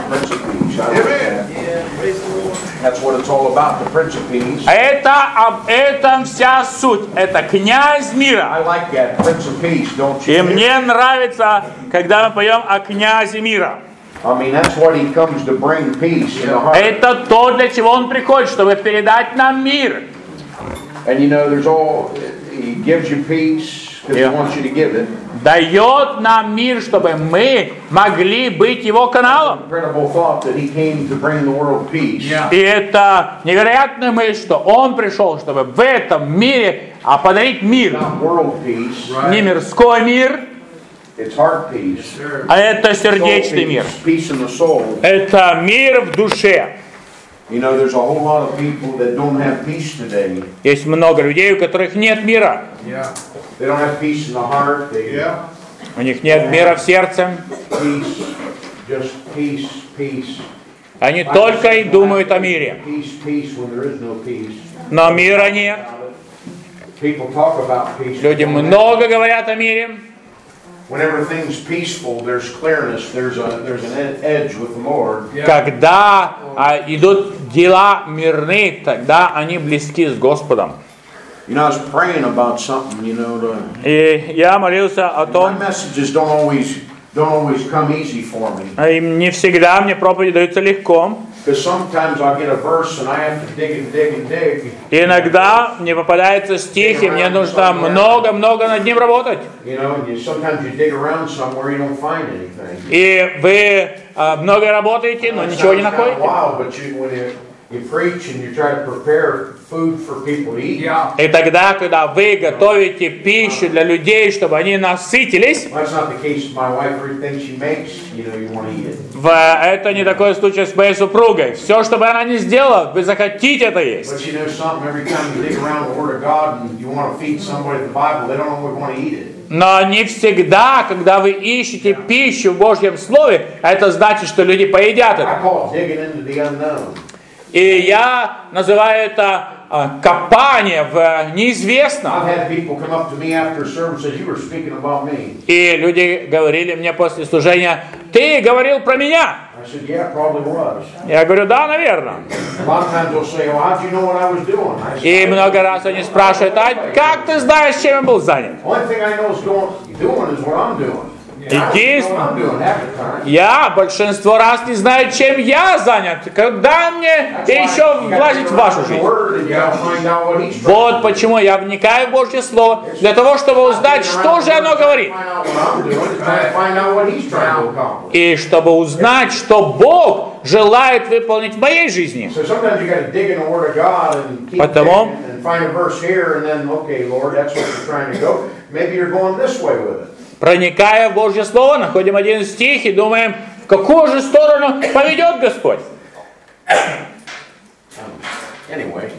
Prince of Peace. I like that. That's what it's all about, the Prince of Peace. Это об этом вся суть. Это князь мира. I like that, Prince of Peace, don't you? И мне нравится, когда мы поем о князе мира. I mean, that's what he comes to bring, peace in the heart. Это то, для чего он приходит, чтобы передать нам мир. And you know, he gives you peace because he wants you to give it. Дает нам мир, чтобы мы могли быть его каналом. Incredible thought that he came to bring the world peace. И это невероятная мысль, что он пришел, чтобы в этом мире подарить мир. Not world peace. Не мирской мир, It's heart peace. а это сердечный мир. Peace in the soul. Это мир в душе. You know, there's a whole lot of people that don't have peace today. Есть много людей, у которых нет мира. They don't have peace in the heart. У них нет мира в сердце. Peace, just peace, peace. Они только и думают о мире. Peace, peace when there is no peace. Но мира нет. People talk about peace. Люди много говорят о мире. When everything's peaceful, there's clearness. There's an edge with the Lord. Когда идут дела мирны, тогда они близки с Господом. You know, I was praying about something. You know, И я молился о my том, messages don't always come easy for me. и не всегда мне проповеди даются легко. Because sometimes I'll get a verse and I have to dig and dig and dig. И иногда мне попадается стих, и мне нужно много-много над ним работать. You know, sometimes you dig around somewhere, you don't find anything. И вы много работаете, но ничего не находите. Wow, but when you preach and you try to prepare food for people to eat. И тогда, когда вы готовите пищу для людей, чтобы они насытились, That's not the case. My wife, everything she makes, you know, you want to eat it. это не такой случай с моей супругой. Все, что бы она ни сделала, вы захотите это есть. But you know something, every time you dig around the Word of God and you want to feed somebody the Bible, they don't always want to eat it. Но не всегда, когда вы ищете пищу в Божьем Слове, это значит, что люди поедят I это. call it digging into the unknown. И я называю это копание в неизвестном. I've had people come up to me after service and say, "You were speaking about me." И люди говорили мне после служения: ты говорил про меня. I said, "Yeah, probably was." Я говорю: да, наверное. A lot of times they'll say, "Well, how'd you know what I was doing?" I said, И много раз они спрашивают: а как ты знаешь, чем я был занят? "Only thing I know is doing is what I'm doing." Единственное, я большинство раз не знаю, чем я занят. Когда мне еще влазить в вашу жизнь? Вот почему я вникаю в Божье Слово, для того, чтобы узнать, что же оно говорит. И чтобы узнать, что Бог желает выполнить в моей жизни. Потому проникая в Божье Слово, находим один стих и думаем, в какую же сторону поведет Господь. Anyway.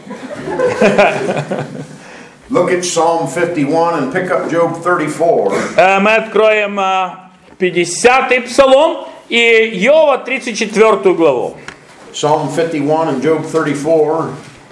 Look at Psalm 51 and pick up Job 34. Мы откроем 50-й Псалом и Иова 34 главу. Psalm 51 and Job 34.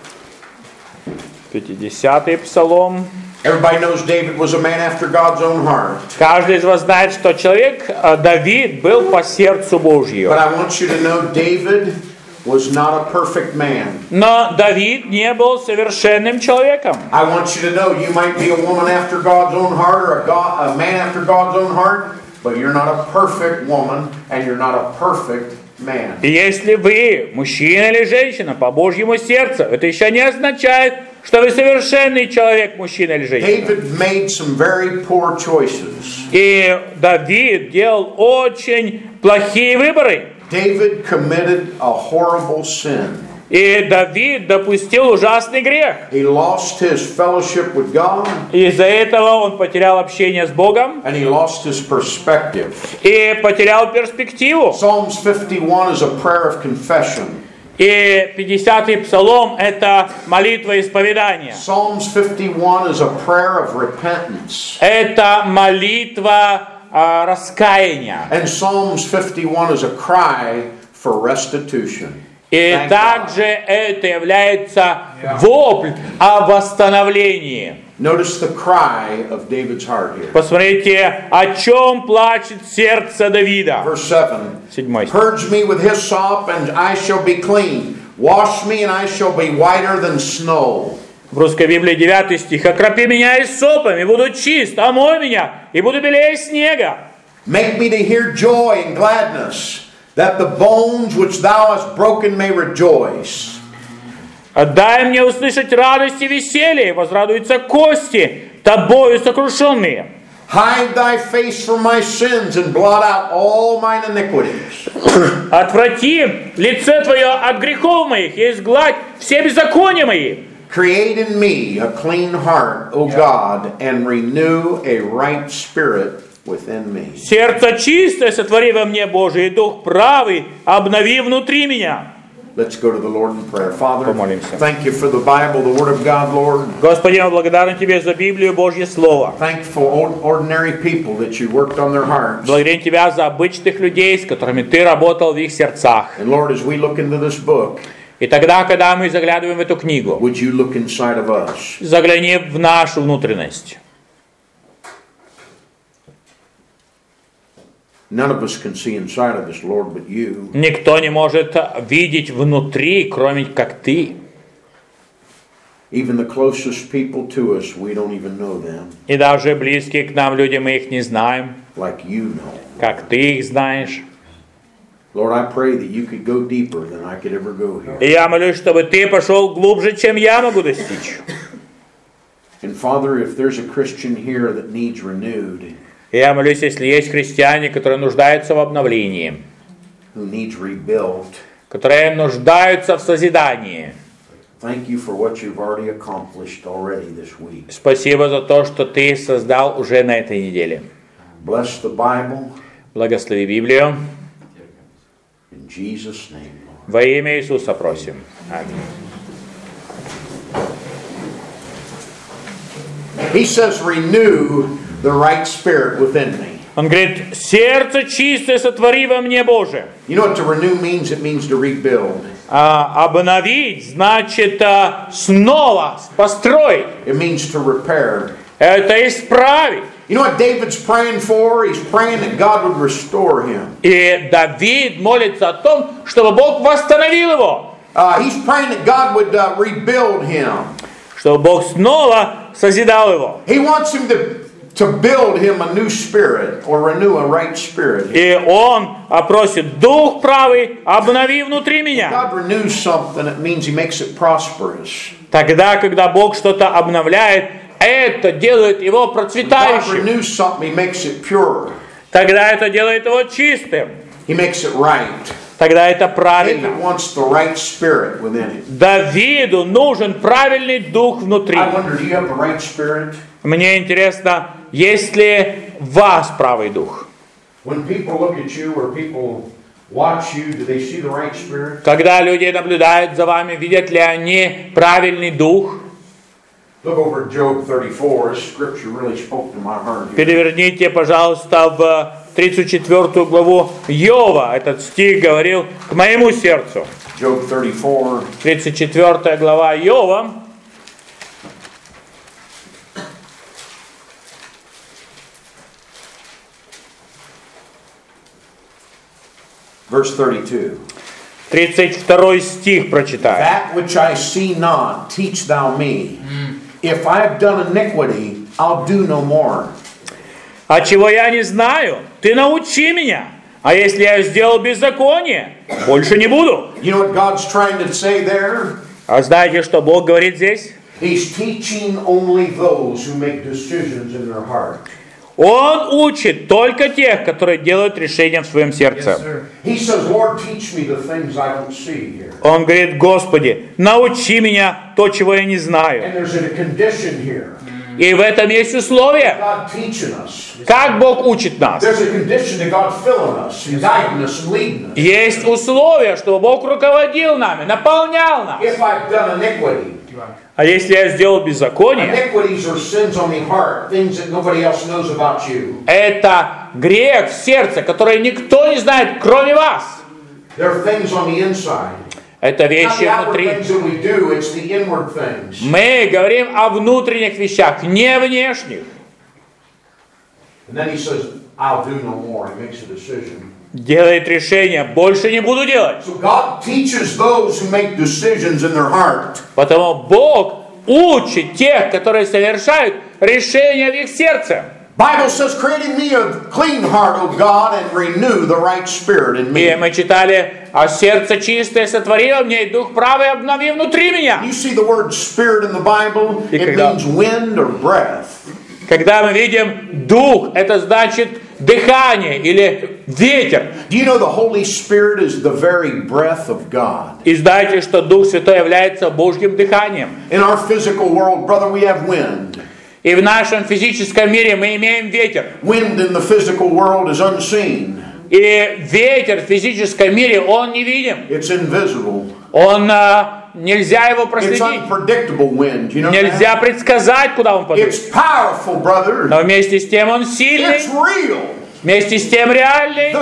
50-й Псалом. Everybody knows David was a man after God's own heart. Каждый из вас знает, что человек, Давид, был по сердцу Божьему. But I want you to know David was not a perfect man. Но Давид не был совершенным человеком. I want you to know you might be a woman after God's own heart or a man after God's own heart, but you're not a perfect woman and you're not a perfect man. И если вы мужчина или женщина по Божьему сердцу, это еще не означает, что вы совершенный человек, мужчина или женщина. David made some very poor choices. И Давид делал очень плохие выборы. David committed a horrible sin. И Давид допустил ужасный грех. He lost his fellowship with God. Из-за этого он потерял общение с Богом. And he lost his perspective. И потерял перспективу. Psalms 51 is a prayer of confession. И 50-й Псалом — это молитва исповедания. Psalms 51 is a prayer of repentance. Это молитва раскаяния. And Psalms 51 is a cry for restitution. И также это является вопль о восстановлении. Notice the cry of David's heart here. Посмотрите, о чем плачет сердце Давида. Verse 7. 7 стих. Purge me with hyssop, and I shall be clean. Wash me, and I shall be whiter than snow. В русской Библии 9 стих. «Окропи меня иссопом, и буду чист, омой меня, и буду белее снега». Make me to hear joy and gladness, that the bones which thou hast broken may rejoice. «Дай мне услышать радость и веселье, возрадуются кости, тобою сокрушенные». Hide thy face from my sins, and blot out all mine iniquities. «Отврати лице твое от грехов моих, и изгладь все беззакония мои». Create in me a clean heart, O God, and renew a right spirit within me. «Сердце чистое сотвори во мне, Божий, и дух правый обнови внутри меня». Let's go to the Lord in prayer. Father, Помолимся. thank you for the Bible, the Word of God, Lord. Господи, мы благодарны Тебе за Библию, Божье Слово. Thank you for ordinary people that you worked on their hearts. Благодарим Тебя за обычных людей, с которыми Ты работал в их сердцах. And Lord, as we look into this book, И тогда, когда мы заглядываем в эту книгу, would you look inside of us? загляни в нашу внутренность. None of us can see inside of us, Lord, but you. Никто не может видеть внутри, кроме как Ты. Even the closest people to us, we don't even know them, И даже близкие к нам люди, мы их не знаем, like you know. как Ты их знаешь. Lord, I pray that you could go deeper than I could ever go here. И я молюсь, чтобы Ты пошел глубже, чем я могу достичь. And Father, if there's a Christian here that needs renewed, И я молюсь, если есть христиане, которые нуждаются в обновлении, who needs rebuilt, которые нуждаются в созидании, thank you for what you've already accomplished already this week. спасибо за то, что Ты создал уже на этой неделе. Bless the Bible Благослови Библию. in Jesus' name, Lord. Во имя Иисуса просим. Аминь. He says, renew the right spirit within me. Он говорит, сердце чистое сотвори во мне, Боже. You know what to renew means? It means to rebuild. Обновить значит снова построить. It means to repair. Это исправить. You know what David's praying for? He's praying that God would restore him. И Давид молится о том, чтобы Бог восстановил его. He's praying that God would rebuild him. Чтобы Бог снова созидал его. He wants him to build him a new spirit or renew a right spirit. И он просит, Дух правый, обнови внутри меня. God renews something, it means he makes it prosperous. Тогда, когда Бог что-то обновляет, это делает его God процветающим. renews something, he makes it pure. Тогда это делает его чистым. He makes it right. Тогда это David правильно. wants the right spirit within him. Давиду нужен правильный дух внутри. I wonder, do you have the right spirit? Мне интересно, есть ли в вас правый дух? When people look at you or people watch you, do they see the right spirit? Когда люди наблюдают за вами, видят ли они правильный дух? Look over at Job 34. This scripture really spoke to my heart here. Переверните, пожалуйста, в 34 главу Йова. Этот стих говорил к моему сердцу. Job 34. 34 глава Йова. Verse 32. 32 стих прочитаем. That which I see not, teach thou me. If I have done iniquity, I'll do no more. А чего я не знаю, ты научи меня. А если я сделал беззаконие, больше не буду. You know what God's trying to say there? А знаете, что Бог говорит здесь? He's teaching only those who make decisions in their heart. Он учит только тех, которые делают решения в своем сердце. He says, Lord, teach me the things I don't see here. Он говорит, Господи, научи меня то, чего я не знаю. And there's a condition here. И в этом есть условие. God teaching us. Как Бог учит нас? There's a condition to God filling us and guiding us and leading us. Есть условие, чтобы Бог руководил нами, наполнял нас. If I've done iniquity, А если я сделал беззаконие, iniquities are sins on the heart, things that nobody else knows about you. это грех в сердце, который никто не знает, кроме вас. There are things on the inside. Это вещи внутри. Мы говорим о внутренних вещах, не внешних. Делает решение, больше не буду делать. Потому Бог учит тех, которые совершают решения в их сердце. И мы читали, а сердце чистое сотвори во мне, и дух правый обнови внутри меня. Когда мы видим дух, это значит дыхание или ветер. И знаете, что Дух Святой является Божьим дыханием. И в нашем физическом мире мы имеем ветер. И ветер в физическом мире, он невидим. Он нельзя его проследить. Нельзя предсказать, куда он падет. Но вместе с тем он сильный. Вместе с тем реальный.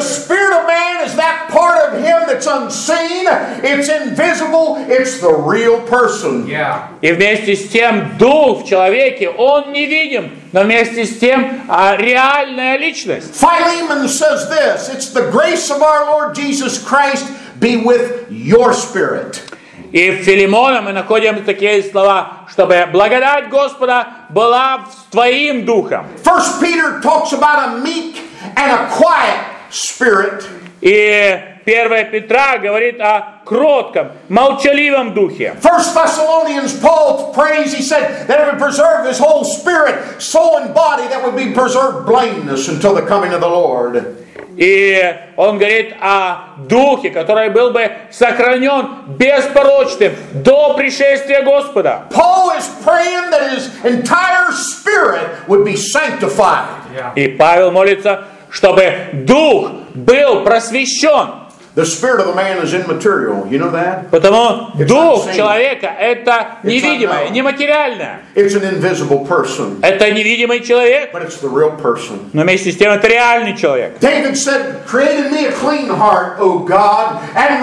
И вместе с тем дух в человеке, он невидим, но вместе с тем реальная личность. Philemon says this, it's the grace of our Lord Jesus Christ be with your spirit. И в Филимона мы находим такие слова, чтобы благодать Господа была с твоим духом. First Peter talks about a meek and a quiet spirit. И 1 Петра говорит о кротком, молчаливом духе. First Thessalonians, Paul prays, he said that it would preserve his whole spirit, soul and body, that would be preserved blameless until the coming of the Lord. И он говорит о духе, который был бы сохранен беспорочным до пришествия Господа. Paul is praying that his entire spirit would be sanctified. И Павел молится, чтобы дух был просвещен. The spirit of the man is immaterial. You know that? Потому дух человека это невидимое, нематериальное. It's an invisible person. Это невидимый человек. But it's the real person. Но вместе с тем это реальный человек. David said, "Create in me a clean heart, O God, and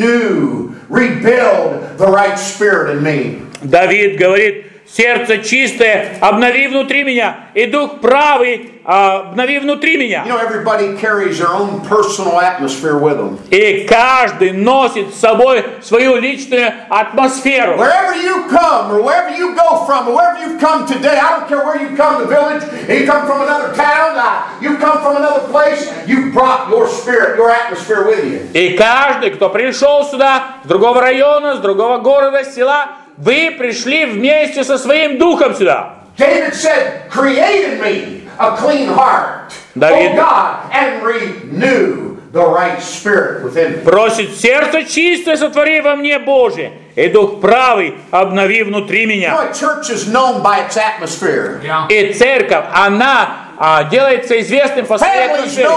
rebuild the right spirit in me." Давид говорит: сердце чистое, обнови внутри меня, и дух правый, обнови внутри меня. You know, everybody carries their own personal atmosphere with them. И каждый носит с собой свою личную атмосферу. Wherever you come, or wherever you go from, or wherever you've come today, I don't care where you come, the village, you come from another town, you come from another place, you brought your spirit, your atmosphere with you. И каждый, кто пришел сюда, с другого района, с другого города, с села, вы пришли вместе со своим духом сюда. David said, "Create in me a clean heart, O God, and renew the right spirit within me." Просит: сердце чистое сотвори во мне, Боже, и дух правый обнови внутри меня. You know, a church is known by its atmosphere. И церковь, она делается известным по своей атмосфере.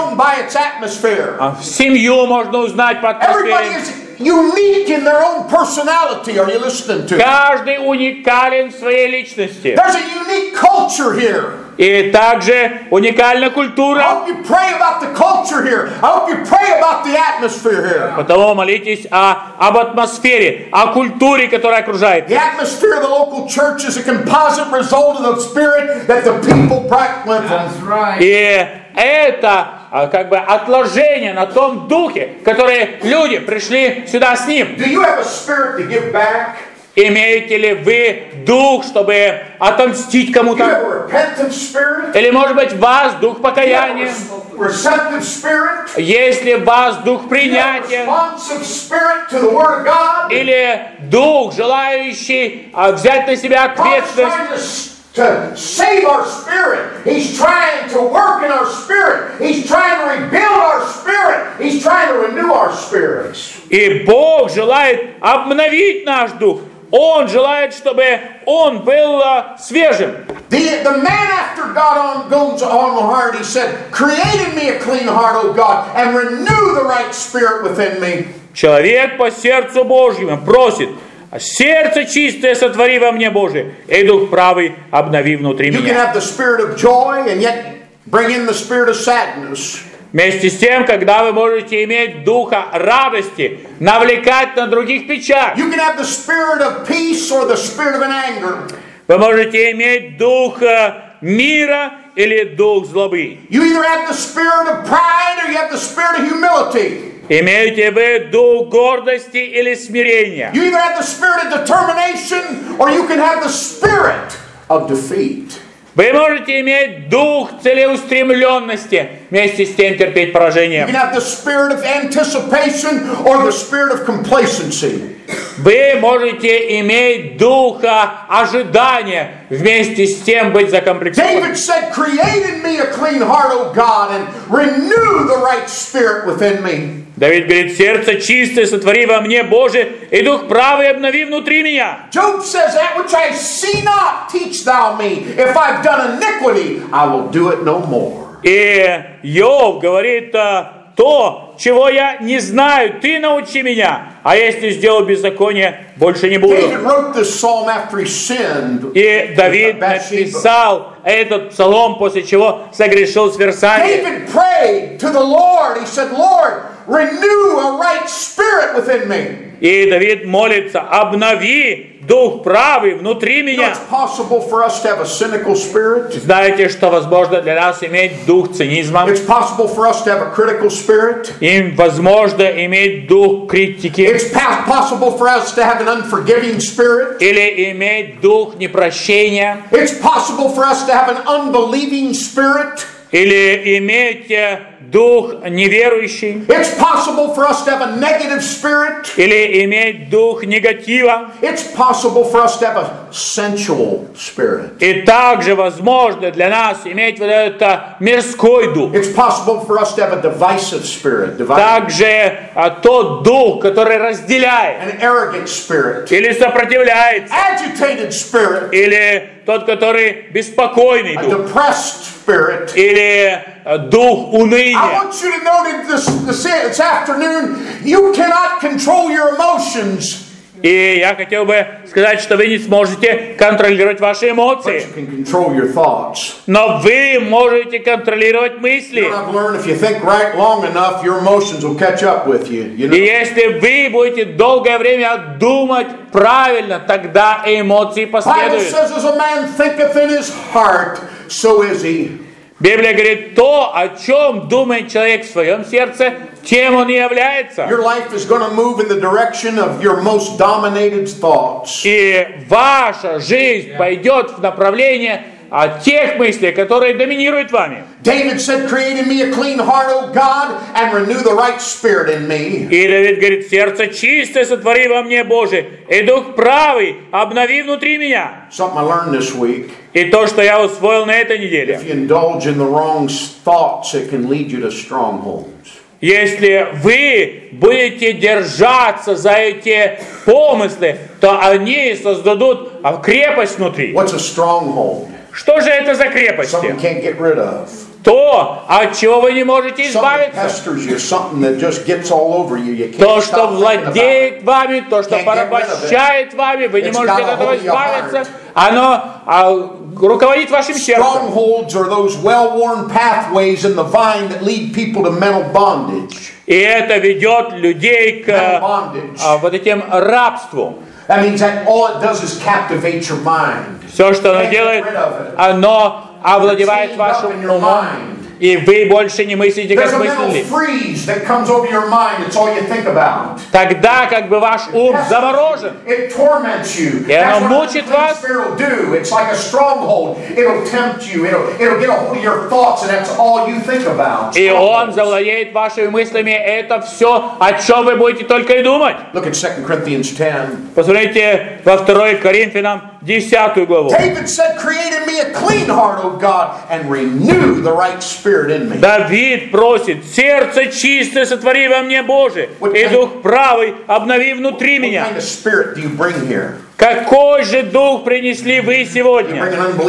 Семью можно узнать по атмосфере. Unique in their own personality. Are you listening to? Каждый уникален в своей личности. There's a unique culture here. И также уникальна культура. I hope you pray about the culture here. I hope you pray about the atmosphere here. Потому молитесь об атмосфере, о культуре, которая окружает. The atmosphere of the local church is a composite result of the spirit that the people went from. That's right. И это как бы отложение на том духе, которые люди пришли сюда с ним. Do you have a spirit to give back? Имеете ли вы дух, чтобы отомстить кому-то? Или, может быть, в вас дух покаяния? Есть ли в вас дух принятия? Или дух, желающий взять на себя ответственность? To save our spirit. He's trying to work in our spirit. He's trying to rebuild our spirit. He's trying to renew our spirits. И Бог желает обновить наш дух. Он желает, чтобы он был свежим. The man after God goes on the heart, he said, "Create in me a clean heart, O God, and renew the right spirit within me." Человек по сердцу Божьему просит: сердце чистое сотвори во мне, Боже, и дух правый обнови внутри меня. Вместе с тем, когда вы можете иметь духа радости, навлекать на других печаль. You can have the spirit of peace or the spirit of an anger. Вы можете иметь дух мира или дух злобы. You either have the spirit of pride or you have the spirit of humility. Имеете вы дух гордости или смирения. You either have the spirit of determination or you can have the spirit of defeat. Вы можете иметь дух целеустремленности, вместе с тем терпеть поражение. You can have the spirit of anticipation or the spirit of complacency. Вы можете иметь духа ожидания, вместе с тем быть закомплексованным. David said, "Create in me a clean heart, O God, and renew the right spirit within me." Давид говорит: сердце чистое сотвори во мне, Боже, и дух правый обнови внутри меня. Job says, "That which I see not, teach thou me. If I've done iniquity, I will do it no more." И Иов говорит: то, чего я не знаю, ты научи меня, а если сделал беззаконие, больше не буду. David wrote this psalm after he sinned. И Давид написал этот псалом, после чего согрешил с Версавией. David prayed to the Lord. He said, "Lord, renew a right spirit within me." И Давид молится: обнови дух правый внутри You know, меня. it's possible for us to have a cynical spirit. Знаете, что возможно для нас иметь дух цинизма? It's possible for us to have a critical spirit. Им возможно иметь дух критики. It's possible for us to have an unforgiving spirit. Или иметь дух непрощения. It's possible for us to have an unbelieving spirit. Или иметь дух неверующий. It's possible for us to have a negative spirit. Или иметь дух негатива. It's possible for us to have a sensual spirit. И также возможно для нас иметь вот этот мирской дух. It's possible for us to have a divisive spirit. Также тот дух, который разделяет. An arrogant spirit. Или сопротивляется. Agitated spirit. Или тот, который беспокойный A дух. depressed spirit. Или дух уныния. I want you to know that this afternoon, you cannot control your emotions. И я хотел бы сказать, что вы не сможете контролировать ваши But эмоции. you can control your thoughts. Но вы можете контролировать мысли. You know, I've learned if you think right long enough, your emotions will catch up with you. You know? И если вы будете долгое время думать правильно, тогда и эмоции Bible последуют. says, "As a man thinketh in his heart, so is he." Библия говорит: то, о чем думает человек в своем сердце, тем он и является. Your life is going to move in the direction of your most dominated thoughts. И ваша жизнь пойдет в направление тех мыслей, которые доминируют вами. David said, "Create in me a clean heart, O God, and renew the right spirit in me." И Давид говорит: сердце чистое сотвори во мне, Боже, и дух правый обнови внутри меня. Something I learned this week. И то, что я усвоил на этой неделе. If you indulge in the wrong thoughts, it can lead you to strongholds. Если вы будете держаться за эти помыслы, то они создадут крепость внутри. What's a stronghold? Что же это за крепости? Something you can't get rid of. То, от чего вы не можете Something избавиться. pesters you, something that just gets all over you. You can't То, что stop thinking about it. владеет вами, то, что порабощает вами, вы не можете от этого избавиться. Оно руководит вашим сердцем. Strongholds are those well-worn pathways in the vine that lead people to mental bondage. И это ведет людей к вот этим рабству. That means that all it does is captivate your mind. Все, что оно делает, оно овладевает вашим умом, и вы больше не мыслите, как мыслили. Тогда как бы ваш ум заморожен, и оно мучит вас, и он завладеет вашими мыслями. Это все, о чем вы будете только и думать. Посмотрите во 2 Коринфянам 10 главу. Давид просит: сердце чистое сотвори во мне, Боже, и дух правый обнови внутри меня. Какой же дух принесли вы сегодня?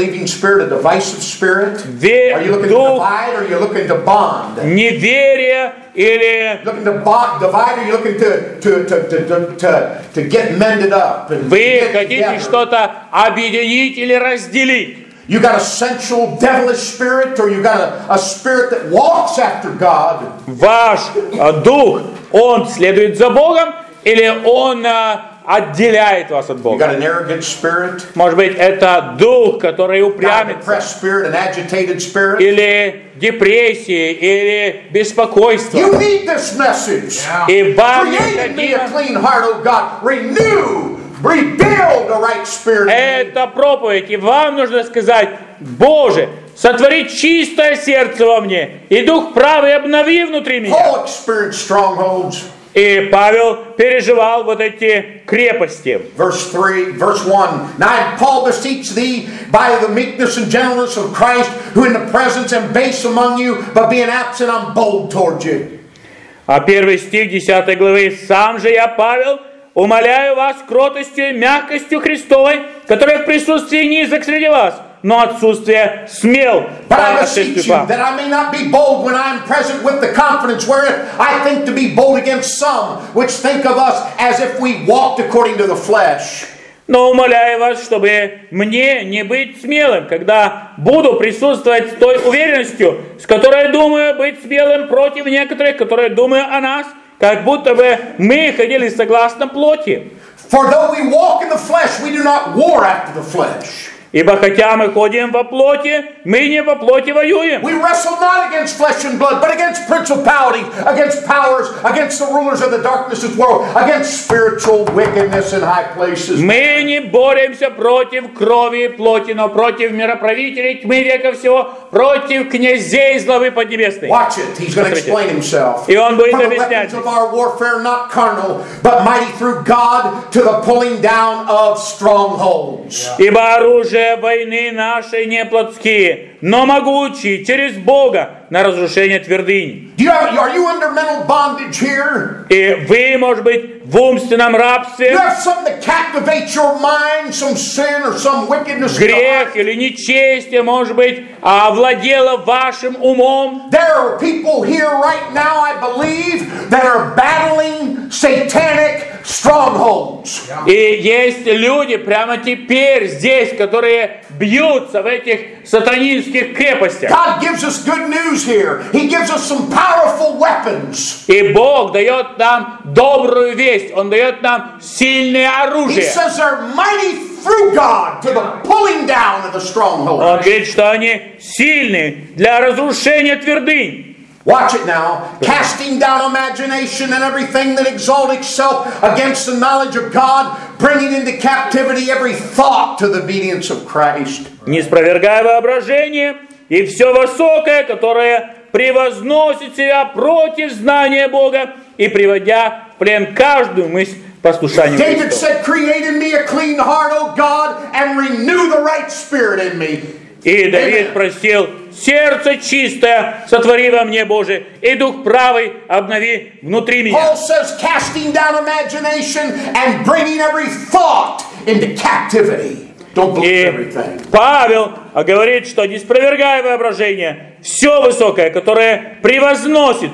Дух неверия или вы хотите что-то объединить или разделить? You got a sensual, devilish spirit, or you got a spirit that walks after God. Ваш дух, он следует за Богом, или он отделяет вас от You Бога? got an arrogant spirit, Может быть, это дух, который got a упрямится, depressed spirit, an agitated spirit. или депрессии, или беспокойство. You need this message. И вам Create in me a необходимо clean heart, O God. Renew, rebuild the right spirit in me. эта проповедь, и вам нужно сказать: Боже, сотвори чистое сердце во мне, и дух правый обнови внутри меня. Paul experienced strongholds. И Павел переживал вот эти крепости. Verse 1. Now Paul beseech thee by the meekness and gentleness of Christ, who in the presence am base among you, but being absent I'm bold toward you. А 1 стих 10 главы: «Сам же я, Павел, умоляю вас кротостью и мягкостью Христовой, которая в присутствии низок среди вас, но отсутствие смел But по I отсутствию beseech you вам». that I may not be bold when I am present with the confidence wherewith I think to be bold against some, which think of us as if we walked according to the flesh. Но умоляю вас, чтобы мне не быть смелым, когда буду присутствовать с той уверенностью, с которой думаю быть смелым против некоторых, которые думают о нас, как будто бы мы ходили согласно плоти. For though we walk in the flesh, we do not war after the flesh. Ибо хотя мы ходим во плоти, мы не во плоти воюем. We wrestle not against flesh and blood, but against principalities, against powers, against the rulers of the darkness of this world, against spiritual wickedness in high places. Мы не боремся против крови и плоти, но против мироправителей тьмы века всего, против князей злобы поднебесной. Watch it. He's going to explain himself. И он будет For the объяснять. weapons of our warfare not carnal, but mighty through God to the pulling down of strongholds. Ибо оружие войны нашей не плотские, но могучие через Бога на разрушение твердынь. Are you under mental bondage here? И вы, может быть, в умственном You рабстве, have something that captivates your mind, some sin or some wickedness in your грех heart. или нечестие, может быть, овладело вашим умом. There are people here right now, I believe, that are battling satanic strongholds. И есть люди прямо теперь здесь, которые бьются в этих сатанинских крепостях. God gives us good news here. He gives us some powerful weapons. И Бог дает нам добрую весть. Он дает нам сильное He оружие. says they're mighty through God to the pulling down of the Он strongholds. говорит, что они сильны для разрушения твердынь. Watch it now. Casting down imagination and everything that exalts itself against the knowledge of God, bringing into captivity every thought to the obedience of Christ. Не спровергая воображение и все высокое, которое превозносит себя против знания Бога и приводя в плен каждую мысль послушанию David Христу. said, create in me a clean heart, O God, and renew the right spirit in me. И Давид просил: сердце чистое сотвори во мне, Боже, и дух правый обнови внутри меня. Paul says, casting down imagination and bringing every thought into captivity. Don't believe И everything. Павел говорит, что не спровергая воображение, все высокое, которое превозносит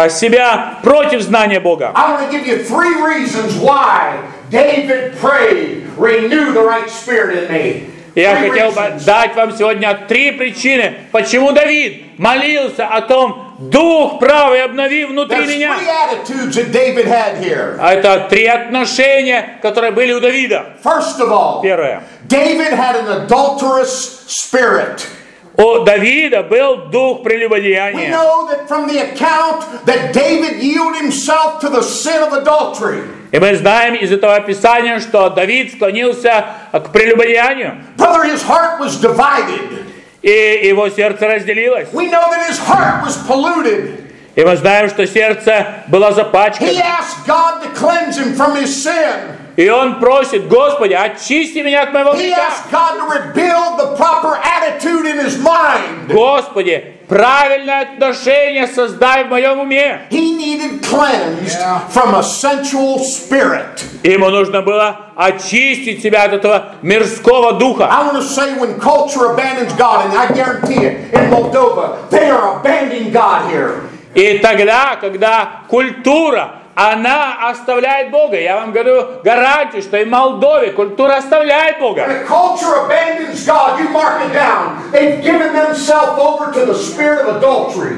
себя против знания Бога. I want to give you 3 reasons why David prayed, renew the right spirit in me. Я 3 хотел бы reasons. дать вам сегодня 3 причины, почему Давид молился о том: дух правый обнови внутри There's 3 меня. attitudes that David had here. Это 3 отношения, которые были у Давида. First of all, Первое. David had an adulterous spirit. У Давида был дух We прелюбодеяния. know that from the account that David yielded himself to the sin of adultery. И мы знаем из этого описания, что Давид склонился к прелюбодеянию, Brother, his heart was divided. и его сердце разделилось. We know that his heart was polluted. И мы знаем, что сердце было He запачкано. asked God to cleanse him from his sin. И он просит: Господи, очисти меня от моего He греха. asked God to rebuild the proper attitude in his mind. Господи, правильное отношение создай в моем уме. He needed cleansed from a sensual spirit. Ему нужно было очистить себя от этого мирского духа. I want to say when culture abandons God, and I guarantee it, in Moldova, they are abandoning God here. И тогда, когда культура она оставляет Бога. Я вам говорю гарантию, что и в Молдове культура оставляет Бога. When a culture abandons God, you mark it down. They've given themselves over to the spirit of adultery.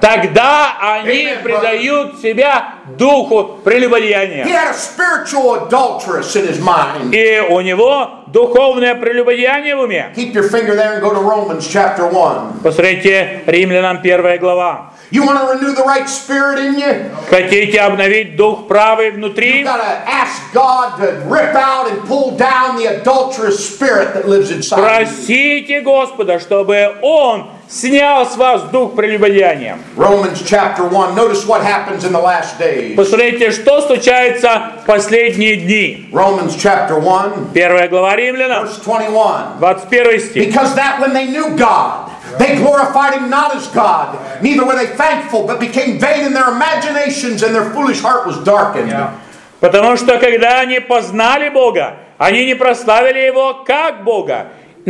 Тогда они предают себя духу прелюбодеяния. He had a spiritual adulteress in his mind. И у него духовное прелюбодеяние в уме. Keep your finger there and go to Romans chapter 1. Посмотрите, Римлянам 1 глава. You want to renew the right spirit in you? Хотите обновить дух правый внутри? You've got to ask God to rip out and pull down the adulterous spirit that lives inside you. Просите Господа, чтобы Он снял с вас дух прелюбодеяния. Romans chapter 1. Notice what happens in the last days. Посмотрите, что случается в последние дни. Romans chapter 1. 1 глава Римлянам, Verse 21. 21 стих. Because that when they knew God, they glorified him not as God, neither were they thankful, but became vain in their imaginations, and their foolish heart was darkened. Потому что когда они познали Бога, они не прославили Его как Бога,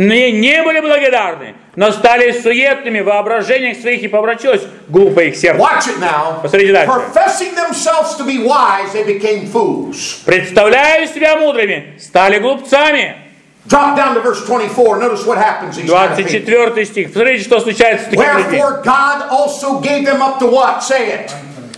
не были благодарны, но стали суетными в воображениях своих, и помрачилось глупое их сердце. Watch it now. Посмотрите дальше. Professing themselves to be wise, they became fools. Представляя себя мудрыми, стали глупцами. Drop down to verse 24. Notice what happens. These kind of people. 24 стих. Посмотрите, что случается с такими людьми. Wherefore God also gave them up to what? Say it.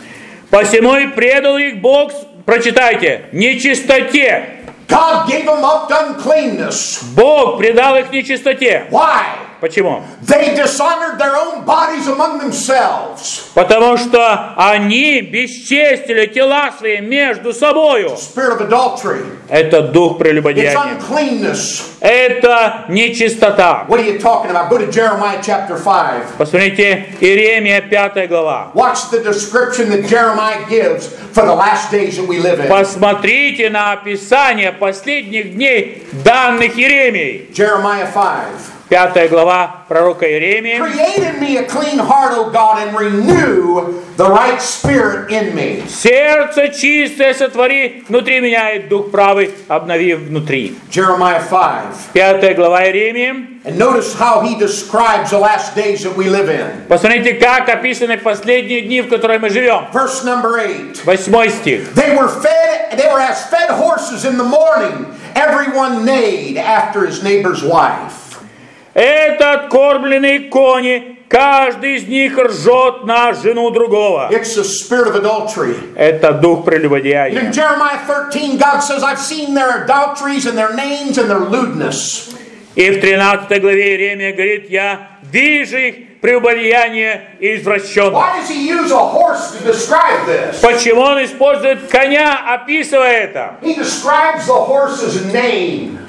Посему и предал их Бог, прочитайте, нечистоте. God gave them up to uncleanness. Бог предал их нечистоте. Why? Почему? They dishonored their own bodies among themselves. Потому что они бесчестили тела свои между собою. Spirit of adultery. Это дух It's прелюбодеяния. uncleanness. Это нечистота. What are you talking about? Go to Jeremiah chapter 5. Посмотрите, Иеремия 5 глава. Watch the description that Jeremiah gives for the last days that we live in. Посмотрите на описание последних дней данных Иеремией. Jeremiah 5. 5 глава пророка Иеремии. Create in me a clean heart, O God, and renew the right spirit in me. Сердце чистое сотвори внутри меня, и дух правый обнови внутри. Jeremiah 5. 5 глава Иеремии. And notice how he describes the last days that we live in. Посмотрите, как описаны последние дни, в которые мы живем. Verse number 8. 8 стих. They were as fed horses in the morning. Everyone neighed after his neighbor's wife. Это откормленные кони, каждый из них ржет на жену другого. It's the spirit of adultery. Это дух прелюбодеяния. In Jeremiah 13, God says, I've seen their adulteries and their names and their lewdness. И в 13 главе Иеремия говорит, я вижу их прелюбодеяние и извращенность. Why does he use a horse to describe this? Почему он использует коня, описывая это? He describes the horse as a name.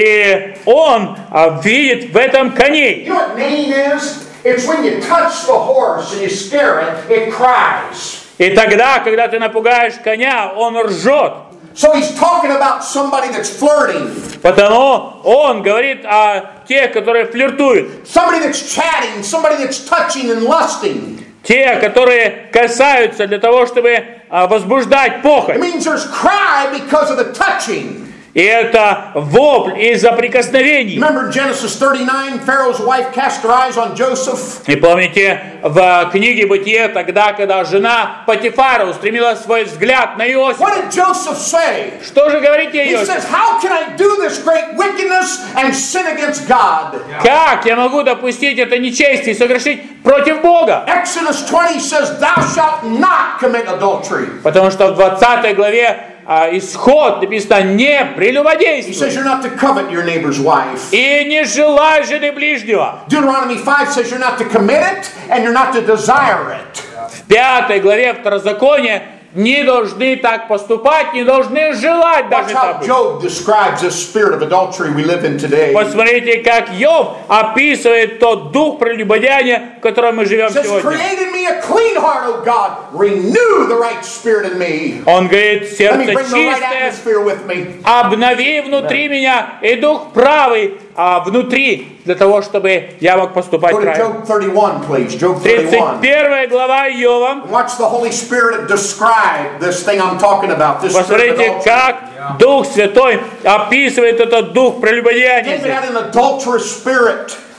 И он видит в этом коней. You know what name is? It's when you touch the horse and you scare it, it cries. И тогда, когда ты напугаешь коня, он ржет. So he's talking about somebody that's flirting. Потому он говорит о тех, которые флиртуют. Somebody that's chatting, somebody that's touching and lusting. Те, которые касаются для того, чтобы возбуждать похоть. It means there's cry because of the touching. И это вопль из-за прикосновений. Remember in Genesis 39, Pharaoh's wife cast her eyes on Joseph. И помните, в книге Бытие, тогда, когда жена Потифара устремила свой взгляд на Иосифа. What did Joseph say? Что же говорит He Иосиф? says, how can I do this great wickedness and sin against God? Как я могу допустить это нечестие и согрешить против Бога? Exodus 20 says, thou shalt not commit adultery. Потому что в 20 главе Исход написано не He прелюбодействуй. says you're not to covet your neighbor's wife. И не желай жены ближнего. Deuteronomy 5 says you're not to commit it and you're not to desire it. В 5 главе Второзакония не должны так поступать, не должны желать даже Watch how так. Job describes this spirit of adultery we live in today. Посмотрите, как Йов описывает тот дух прелюбодеяния, в котором мы живем He says, сегодня. create in me a clean heart, O God. Renew the right spirit in me. Он говорит, Let me сердце bring the right чистое, atmosphere with me. обнови внутри меня, и дух правый внутри, для того, чтобы я мог поступать Go to правильно. Job 31, please. Job 31. 31 глава Иова. Watch the Holy Spirit describe this thing I'm talking about. This spirit of Посмотрите, adultery. как Дух Святой описывает этот дух David прелюбодеяния. had an adulterous spirit.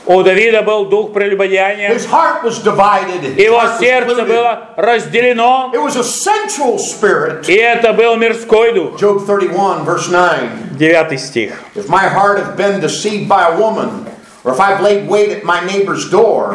У Давида был дух прелюбодеяния. His heart was divided. Его сердце было разделено. It was a sensual spirit. И это был мирской дух. Job 31, verse 9. 9 стих. If my heart hath been deceived by a woman, or if I've laid wait at my neighbor's door,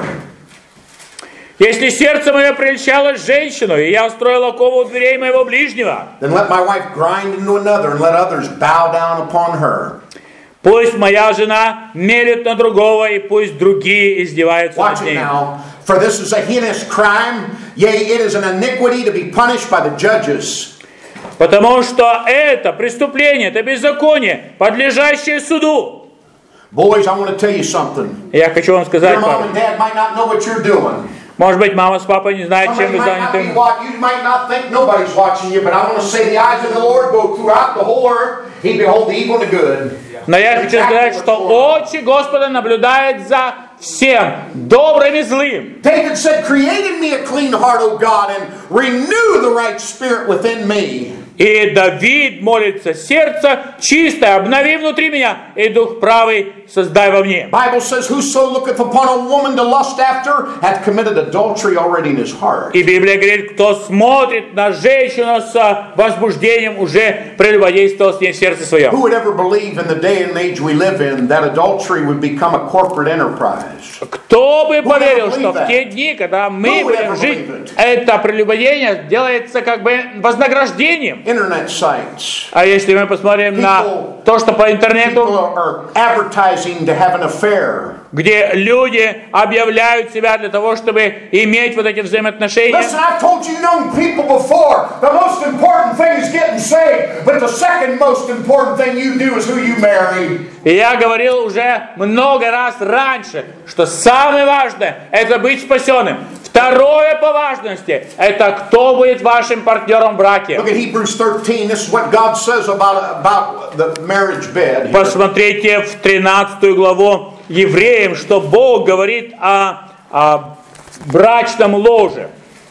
если сердце мое прельщалось женщину, и я устроил окову у дверей моего ближнего, then let my wife grind into another, and let others bow down upon her. Пусть моя жена мелет на другого, и пусть другие издеваются Watch над it ней. now. For this is a heinous crime, yea, it is an iniquity to be punished by the judges. Потому что это преступление, это беззаконие, подлежащее суду. Boys, I want to tell you something. Я хочу вам сказать, Your mom парни. and dad might not know what you're doing. Может быть, мама с папой не знают, чем Somebody вы might not be заняты. watching. You might not think nobody's watching you, but I want to say the eyes of the Lord go throughout the whole earth. He behold the evil and the good. Но я хочу сказать, что очи Господа наблюдают за всем, добрым и злым. David said, create in me a clean heart, O God, and renew the right spirit within me. И Давид молится: сердце чистое, обнови внутри меня, и дух правый создай во мне. Bible says, whoso looketh upon a woman to lust after hath committed adultery already in his heart. И Библия говорит, кто смотрит на женщину с возбуждением, уже прелюбодействовал с ней в сердце своем. Who would ever believe in the day and age we live in that adultery would become a corporate enterprise? Кто бы поверил, что в те дни, когда мы будем жить, это прелюбодение делается как бы вознаграждением. Internet sites. А если мы посмотрим на то, что по интернету, People are advertising to have an affair. где люди объявляют себя для того, чтобы иметь вот эти взаимоотношения. Listen, I've told you young people before, the most important thing is getting saved, but the second most important thing you do is who you marry. И я говорил уже много раз раньше, что самое важное – это быть спасенным. Второе по важности – это кто будет вашим партнером в браке. Look at Hebrews 13. This is what God says about the marriage bed. Посмотрите в 13 главу Евреям, что Бог говорит о брачном ложе.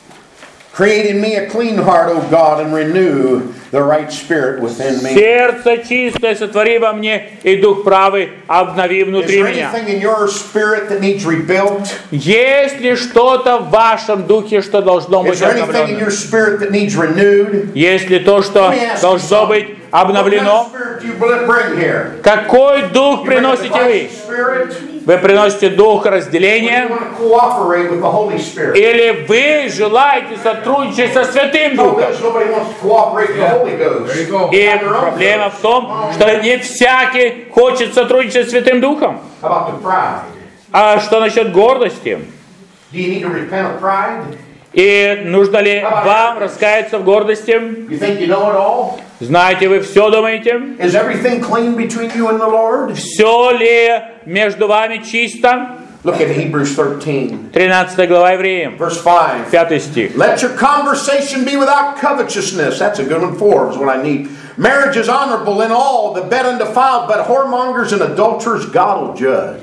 Create in me a clean heart, O God, and renew the right spirit within me. Сердце чистое сотвори во мне, и дух правый обнови Is внутри there меня. anything in your spirit that needs rebuilt? Есть ли что-то в вашем духе, что должно Is быть there anything in обновлено? your spirit that needs renewed? Есть ли то, что Let me ask you должно быть something. What kind обновлено? of spirit do you bring here? Какой дух You bring a приносите вы? divisive spirit? Вы приносите дух Or do you разделения? want to cooperate with the Holy Spirit? Или вы желаете сотрудничать со Святым No, Духом? nobody wants to cooperate with the Holy Ghost. И проблема в том, что не всякий хочет сотрудничать с Святым Духом. How about the pride? А что насчет гордости? Do you need to repent of pride? И нужно ли вам раскаяться в гордости? You think you know it all? Знаете, вы все думаете? Is everything clean between you and the Lord? Все ли между вами чисто? Look at Hebrews 13, 13 глава Евреям, verse 5. 5 стих. Let your conversation be without covetousness. That's a good one. 4 is what I need. Marriage is honorable in all, the bed undefiled, but whoremongers and adulterers God will judge.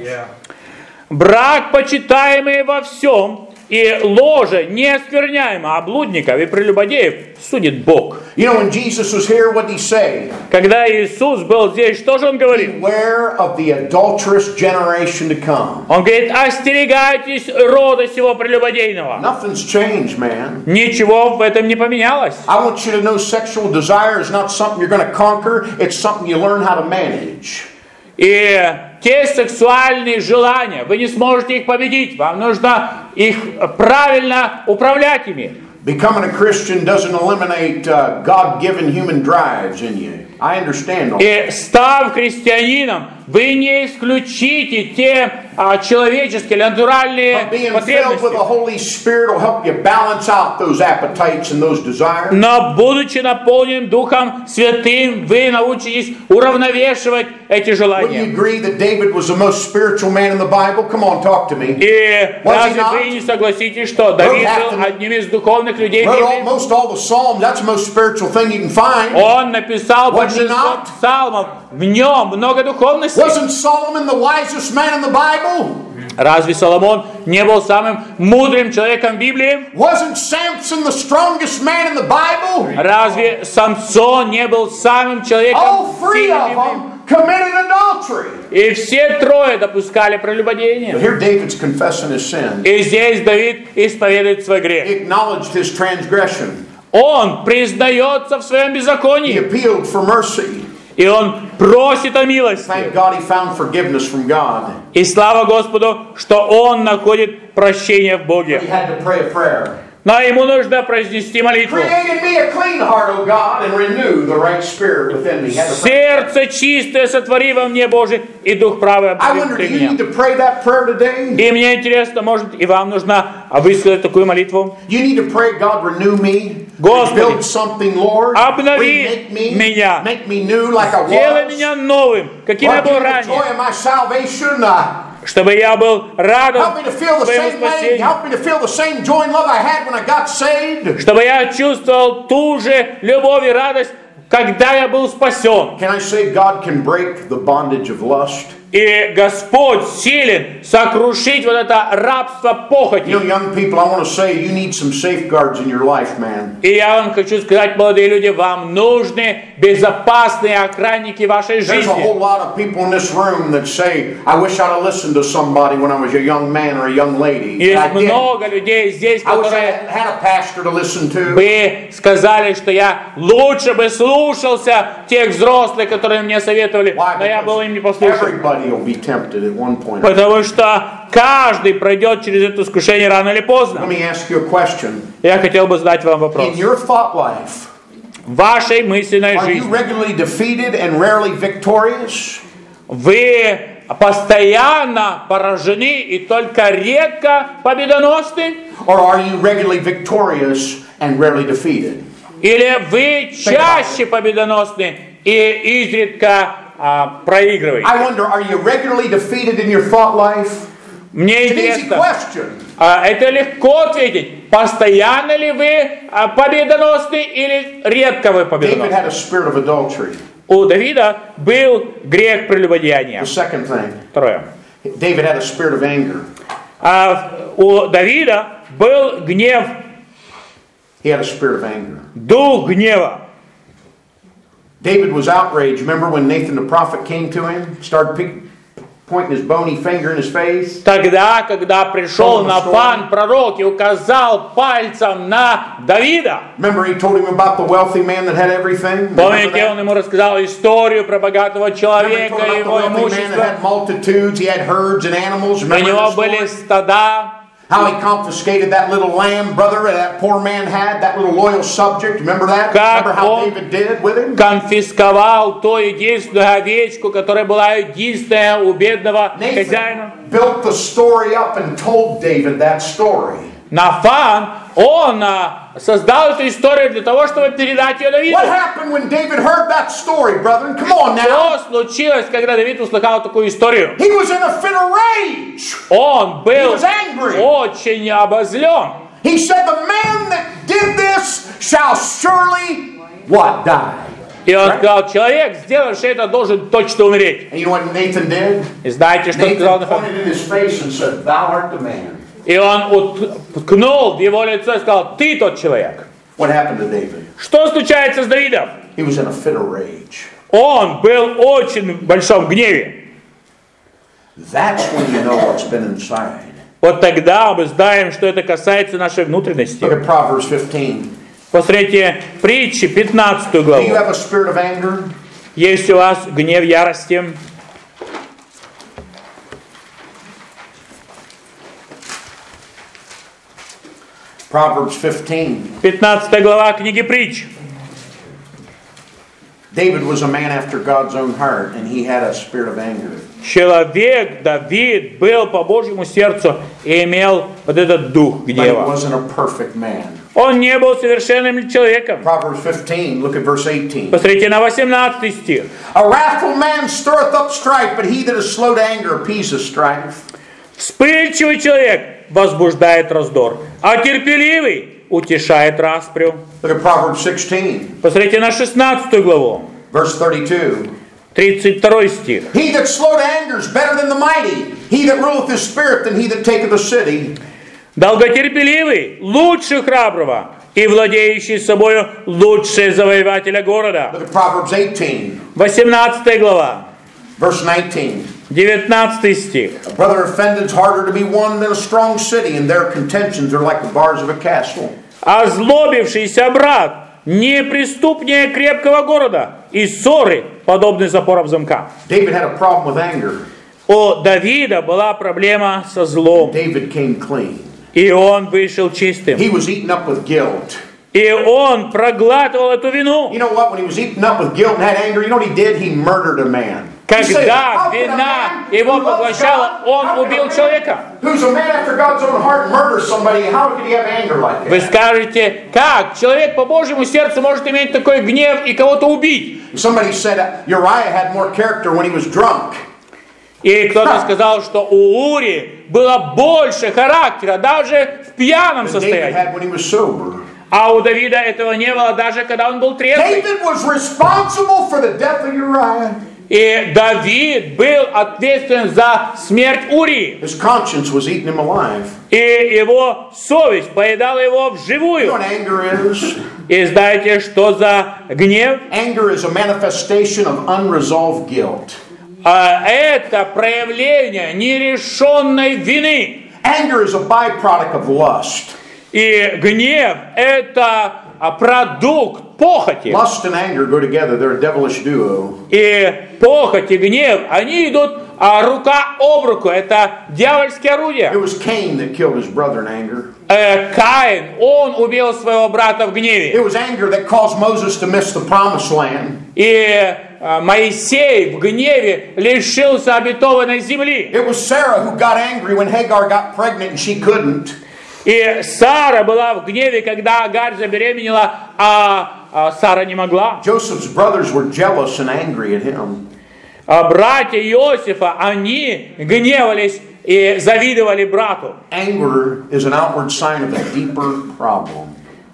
Брак почитаемый во всем, и ложе неоскверняемо, а блудников и прелюбодеев судит Бог. You know, when Jesus was here, what did he say? Когда Иисус был здесь, что же Он говорил? Beware of the adulterous generation to come. Он говорит: остерегайтесь рода сего прелюбодейного. Nothing's changed, man. Ничего в этом не поменялось. I want you to know sexual desire is not something you're going to conquer. It's something you learn how to manage. И те сексуальные желания, вы не сможете их победить. Вам нужно их правильно управлять ими. Becoming a Christian doesn't eliminate God-given human drives in you. I understand all that. И став христианином, вы не исключите те человеческие или натуральные But being filled with the потребности. Holy Spirit will help you balance out those appetites and those desires. Но будучи наполненным Духом Святым, вы научитесь уравновешивать эти Wouldn't you желания. agree that David was the most spiritual man in the Bible? Come on, talk to me. И Was he разве not? вы не согласитесь, что Давид был одним из духовных людей в Wrote Библии? almost all the Psalms. That's the most spiritual thing you can find. Он написал Was he большинство not? псалмов. В нем много духовности. Wasn't Solomon the wisest man in the Bible? Разве Соломон не был самым мудрым человеком в Библии? Wasn't Samson the strongest man in the Bible? Разве Самсон не был самым человеком All в three силе of Библии? them committed adultery. И все трое допускали прелюбодеяние. But here David's confessing his sin. И здесь Давид исповедует свой грех. He acknowledged his transgression. Он признается в своем He беззаконии. appealed for mercy. И он просит о милости. Thank God he found forgiveness from God. И слава Господу, что он находит прощение в Боге. He had to pray a prayer. Но ему нужно произнести молитву. Create in me a clean heart, O God, and renew the right spirit within me. Сердце чистое сотвори во мне, Боже, и дух правый I wonder, do обнови you need меня. to pray that prayer today? И мне интересно, может, и вам нужно высказать такую молитву? You need to pray, God, renew me. Господи, Build something, Lord. обнови Remake me. меня. Make me new like I Делай was. меня новым, каким я Lord, был give me the ранее, joy of my salvation. чтобы я был радостным Help me to feel the своему same way. спасению, Help me to feel the same joy and love I had when I got saved. чтобы я чувствовал ту же любовь и радость, когда я был спасен. Can I say God can break the bondage of lust? И Господь силен сокрушить вот это рабство похоти. You know, young people, I want to say you need some safeguards in your life, man. И я вам хочу сказать, молодые люди, вам нужны безопасные охранники вашей There's a whole жизни. lot of people in this room that say, I wish I'd have listened to somebody when I was a young man or a young lady. Есть I didn't. много людей здесь, I wish I которые had a pastor to listen to. бы сказали, что я лучше бы слушался тех взрослых, которые мне советовали, Why? но я был им не Because послушен. everybody will be tempted at one point. Потому что каждый пройдет через это искушение рано или Let поздно. me ask you a question. Я хотел бы задать вам вопрос. In your thought life, В вашей мысленной are you жизни regularly defeated and rarely victorious? вы постоянно поражены и только редко победоносны? Or are you regularly victorious and rarely defeated? Или вы чаще победоносны и изредка проигрываете? I wonder, are you regularly defeated in your thought life? Мне It's an easy интересно, question. это легко ответить. Постоянно ли вы победоносны или редко вы David победоносны? had a spirit of adultery. У Давида был грех прелюбодеяния. The second thing, Второе. David had a spirit of anger. У Давида был гнев, He had a spirit of anger. дух гнева. David was outraged. Remember when Nathan the prophet came to him, started pointing his bony finger in his face? Тогда, когда пришел Нафан, пророк, и указал пальцем на Давида. Remember he told him about the wealthy man that had everything? Remember Помните, that? он ему рассказал историю про богатого Remember he человека told и him его about the wealthy man that имущество. had multitudes, he had herds and animals. У Remember него that были story? стада. How he confiscated that little lamb, brother, that poor man had, that little loyal subject. Remember that? Как Remember how он David did with him? Конфисковал ту единственную овечку, которая была единственная у бедного хозяина. Nathan built the story up and told David that story. Нафан, он создал эту историю для того, чтобы передать ее Давиду. What happened when David heard that story, brethren? Come on now. Что случилось, когда Давид услыхал такую историю? He was in a fit of rage. Он был He was angry. очень обозлен. He said, the man that did this shall surely, what, die? И он сказал, человек, сделавший это, должен точно умереть. And you know what Nathan did? И знаете, что сказал Nathan Нафан? pointed in his face and said, thou art the man. И он ткнул в его лицо и сказал, ты тот человек. What happened to David? Что случается с Давидом? He was in a fit of rage. Он был очень в большом гневе. That's when you know what's been inside. Вот тогда мы знаем, что это касается нашей внутренности. Look at Proverbs 15. Посмотрите притчи, 15 Do you главу. have a spirit of anger? Есть у вас гнев ярости? Proverbs 15. 15 глава книги притч. David was a man after God's own heart, and he had a spirit of anger. Человек, Давид, был по Божьему сердцу и имел вот этот дух But he гнева. wasn't a perfect man. Он не был совершенным человеком. Proverbs 15, look at verse 18. Посмотрите на 18 стих. A wrathful man stirreth up strife, but he that is slow to anger appeaseth strife. Вспыльчивый человек возбуждает раздор, а терпеливый утешает распрю. Look at Proverbs 16, Посмотрите на 16 главу, verse 32. 32 стих. He that's slow to anger is better than the mighty. He that ruleth his spirit than he that taketh a city. Долготерпеливый лучше храброго, и владеющий собою лучше завоевателя города. Look at Proverbs 18, 18 глава, Verse 19. 19 стих. A brother offended is harder to be won than a strong city, and their contentions are like the bars of a castle. Озлобившийся брат неприступнее крепкого города, и ссоры подобны запорам замка. David had a problem with anger. У Давида была проблема со злом, David came clean. и он вышел чистым. He was eaten up with guilt. И он проглатывал эту вину. You know what? When he was eaten up with guilt and had anger, you know what he did? He murdered a man. Когда вина его поглощала, он убил человека. Who's a man after God's own heart murders somebody? How could he have anger like Вы that? скажете, как человек по Божьему сердцу может иметь такой гнев и кого-то убить? Somebody said Uriah had more character when he was drunk. И кто-то сказал, что у Ури было больше характера, даже в пьяном Than David состоянии. had when he was sober. А у Давида этого не было, даже когда он был трезвый. David was responsible for the death of Uriah. И Давид был ответственен за смерть Урии. His conscience was eating him alive. И его совесть поедала его You know вживую. what anger is? И знаете, что за гнев? Anger is a manifestation of unresolved guilt. Это проявление нерешенной вины. Anger is a byproduct of lust. И гнев – это продукт похоти. Lust and anger go together. They're a devilish duo. И похоть и гнев, они идут рука об руку. Это дьявольские It орудия. was Cain that killed his brother in anger. Каин, он убил своего брата в гневе. It was anger that caused Moses to miss the promised land. И Моисей в гневе лишился обетованной земли. It was Sarah who got angry when Hagar got pregnant and she couldn't. И Сара была в гневе, когда Агарь забеременела, а Сара не могла. Joseph's brothers were jealous and angry at him. Братья Иосифа, они гневались и завидовали брату. Anger is an outward sign of a deeper problem.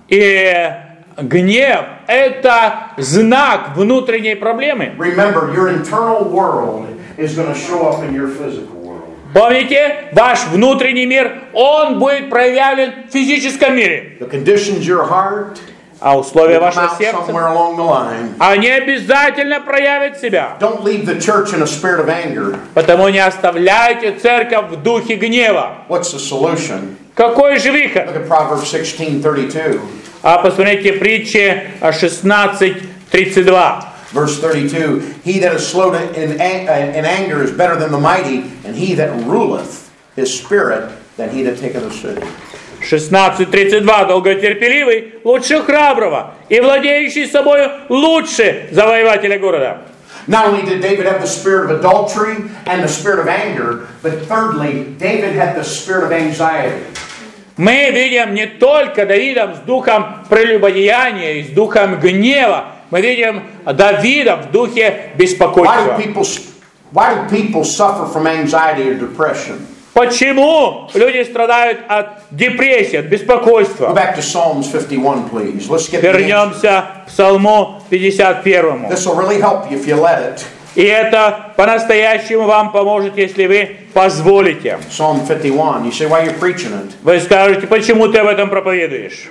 И гнев – это знак внутренней проблемы. Remember, your internal world is going to show up in your physical world. Помните, ваш внутренний мир, он будет проявлен в физическом мире. The conditions your heart А условия will come вашего out сердца, somewhere along the line. они обязательно проявят себя. Don't leave the church in a spirit of anger. Потому не оставляйте церковь в духе гнева. What's the solution? Какой же выход? Look at Proverbs 16:32. Посмотрите притчи 16:32. Verse 32, he that is slow in anger is better than the mighty, and he that ruleth his spirit than he that taketh a city. 16:32. Долготерпеливый лучше храброго, и владеющий собою лучше завоевателя города. Not only did David have the spirit of adultery and the spirit of anger, but thirdly, David had the spirit of anxiety. Мы видим не только Давида с духом прелюбодеяния и с духом гнева, мы видим Давида в духе беспокойства. Why do people suffer from anxiety or depression? Почему люди страдают от депрессии, от Go беспокойства? back to Psalms 51, please. Let's get the answer. Вернемся к Псалму 51. This will really help you if you let it. И это по-настоящему вам поможет, если вы позволите. Psalm 51. You say, why are you preaching it? Вы скажете, почему ты об этом проповедуешь?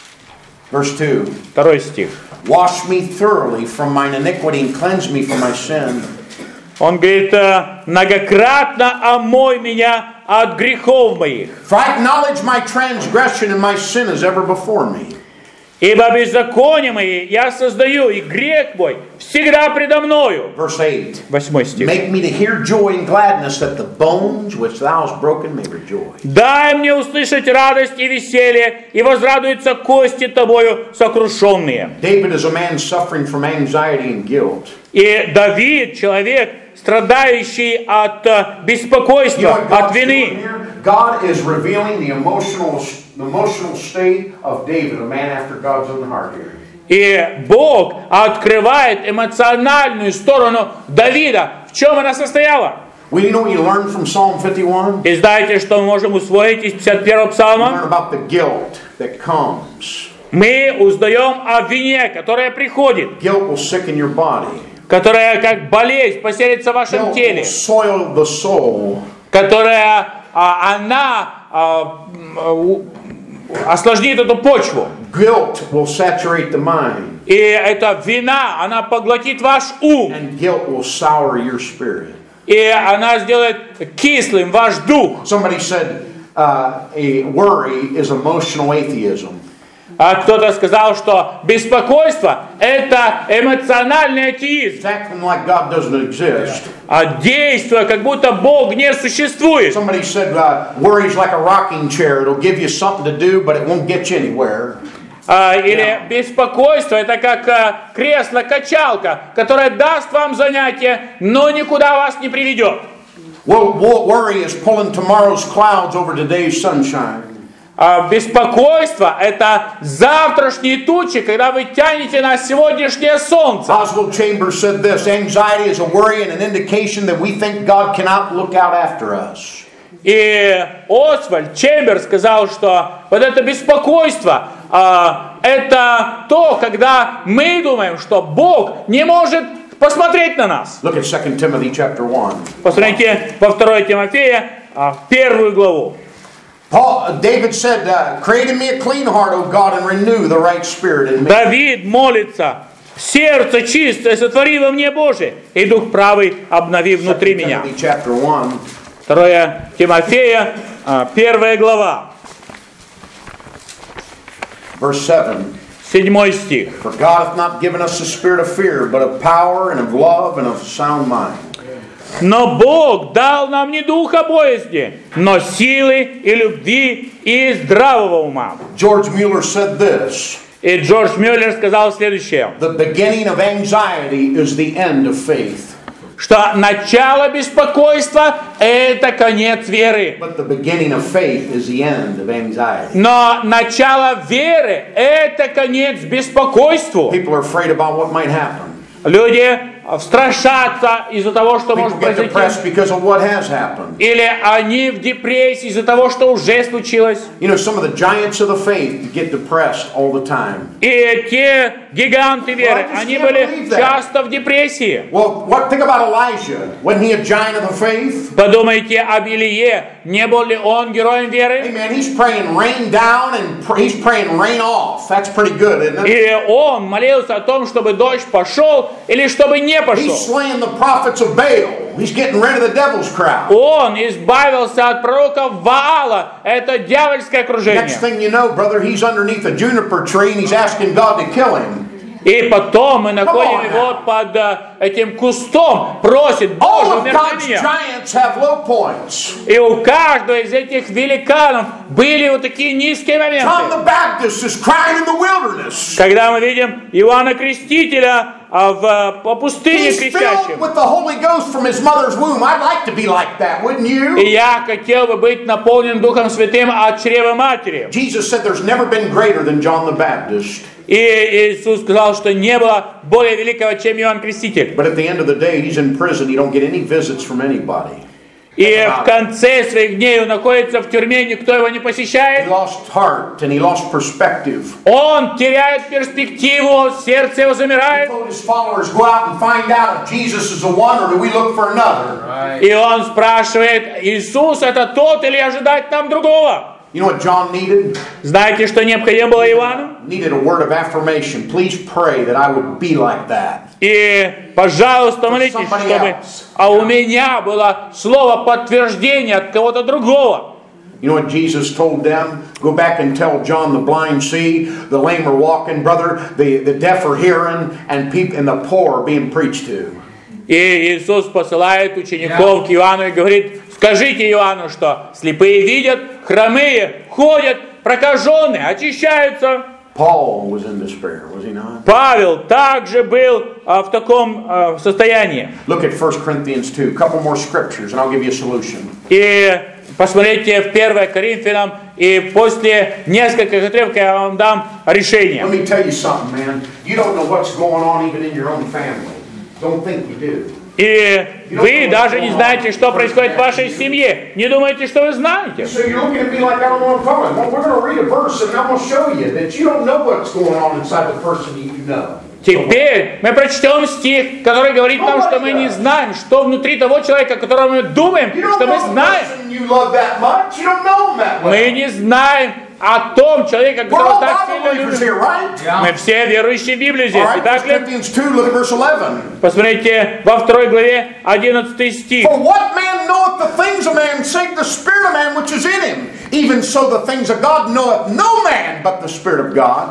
Verse 2. 2 стих. Wash me thoroughly from mine iniquity and cleanse me from my sin. Он говорит, многократно омой меня от грехов моих. For I acknowledge my transgression and my sin is ever before me. Ибо беззаконие мои я создаю, и грех мой всегда предо мною. Verse 8. 8 стих. Make me to hear joy and gladness, that the bones which thou hast broken may rejoice. Дай мне услышать радость и веселье, и возрадуются кости тобою сокрушенные. David is a man suffering from anxiety and guilt. И Давид, человек, страдающий от беспокойства, от вины. God is revealing the emotional state of David, a man after God's own heart here. И Бог открывает эмоциональную сторону Давида. В чем она состояла? Well, you know what you learn from Psalm 51? И знаете, что мы можем усвоить из 51-го You псалма? learn about the guilt that comes. Мы узнаем о вине, которая приходит, Guilt will sicken your body. которая как болезнь поселится в вашем Guilt теле, will soil the soul. которая осложнит эту почву. Guilt will saturate the mind. И эта вина, она поглотит ваш ум. And guilt will sour your spirit. И она сделает кислым ваш дух. Somebody said a worry is emotional atheism. А кто-то сказал, что беспокойство – это эмоциональный атеизм. It's acting like God doesn't exist. А действуя, как будто Бог не существует. Somebody said worry is like a rocking chair. It'll give you something to do, but it won't get you anywhere. Или беспокойство – это как кресло-качалка, которое даст вам занятие, но никуда вас не приведет. Well, worry is pulling tomorrow's clouds over today's sunshine. Беспокойство – это завтрашние тучи, когда вы тянете на сегодняшнее солнце. Oswald Chambers said this: anxiety is a worry and an indication that we think God cannot look out after us. И Освальд Чемберс сказал, что вот это беспокойство это то, когда мы думаем, что Бог не может посмотреть на нас. Look at 2 Timothy chapter 1. Посмотрите во 2 Тимофея, 1 главу. David said, create in me a clean heart, O God, and renew the right spirit in me. Давид молится: сердце чистое сотвори во мне, Боже, и дух правый обнови внутри меня. 2 Тимофея, 1 глава. Verse 7. 7 стих. For God hath not given us a spirit of fear, but of power and of love and of sound mind. Но Бог дал нам не духа боязни, но силы и любви и здравого ума. George Mueller said this. И Джордж Мюллер сказал следующее. The beginning of anxiety is the end of faith. Что начало беспокойства – это конец веры. But the beginning of faith is the end of anxiety. Но начало веры – это конец беспокойству. People are afraid about what might happen. Люди страшатся из-за того, что может People get произойти. depressed because of what has happened. Или они в депрессии из-за того, что уже случилось. You know, some of the giants of the faith get depressed all the time. И те гиганты веры, они были часто в депрессии. Well, think about Elijah. Wasn't he a giant of the faith? Подумайте об Илие. Не был ли он героем Hey веры? man, he's praying rain down and he's praying rain off. That's pretty good, isn't it? И он молился о том, чтобы дождь пошел или чтобы не He's пошел. slaying the prophets of Baal. He's getting rid of the devil's crowd. Он избавился от пророков Ваала. Это дьявольское окружение. Next thing you know, brother, he's underneath a juniper tree and he's asking God to kill him. И потом мы находим его под этим кустом, просит: Боже, All of умерти God's меня. giants have low points. И у каждого из этих великанов были вот такие низкие John моменты. the Baptist is crying in the wilderness. Когда мы видим Иоанна Крестителя по пустыне He's filled кричащим. with the Holy Ghost from his mother's womb. I'd like to be like that, wouldn't you? И я хотел бы быть наполнен Духом Святым от чрева матери. Jesus said there's never been greater than John the Baptist. И Иисус сказал, что не было более великого, чем Иоанн Креститель. But at the end of the day, he's in prison. He don't get any visits from anybody. И в конце своих дней он находится в тюрьме, никто его не He посещает. lost heart and he lost perspective. Он теряет перспективу, сердце его He замирает. told his followers, go out and find out if Jesus is the one or do we look for another. И он спрашивает: Иисус это тот или ожидать нам другого? You know what John needed? Знаете, что необходимо было Иоанну? Needed a word of affirmation. Please pray that I would be like that. И, пожалуйста, молитесь, чтобы у меня было слово подтверждения от кого-то другого. You know what Jesus told them? Go back and tell John the blind see, the lame are walking, brother, the deaf are hearing, and the poor are being preached to. И Иисус посылает учеников к Иоанну и говорит: скажите Иоанну, что слепые видят, хромые ходят, прокаженные очищаются. Paul was in despair, was he not? Павел также был в таком состоянии. Look at 1 Corinthians 2. A couple more scriptures and I'll give you a solution. И посмотрите в 1 Коринфянам, и после нескольких отрывков я вам дам решение. Let me tell you something, man. You don't know what's going on even in your own family. Don't think you do. И вы даже не знаете, что происходит в вашей семье. Не думаете, что вы знаете. So you're looking at me like I don't know what I'm talking about. Well, we're going to read a verse and I'm going to show you that you don't know what's going on inside the person you know. Теперь мы прочтем стих, который говорит нам, что мы не знаем, что внутри того человека, которого мы думаем, что мы знаем. You love that much. You don't know him that Мы well. не знаем, о том человеке, We're которого all так Bible сильно believers любим. here, right? Мы все верующие в Библию здесь, All right, не так 1 ли? Corinthians 2, look at verse 11. Посмотрите, во 2 главе 11 стих. For what man knoweth the things of man, save the spirit of man which is in him? Even so the things of God knoweth no man but the Spirit of God.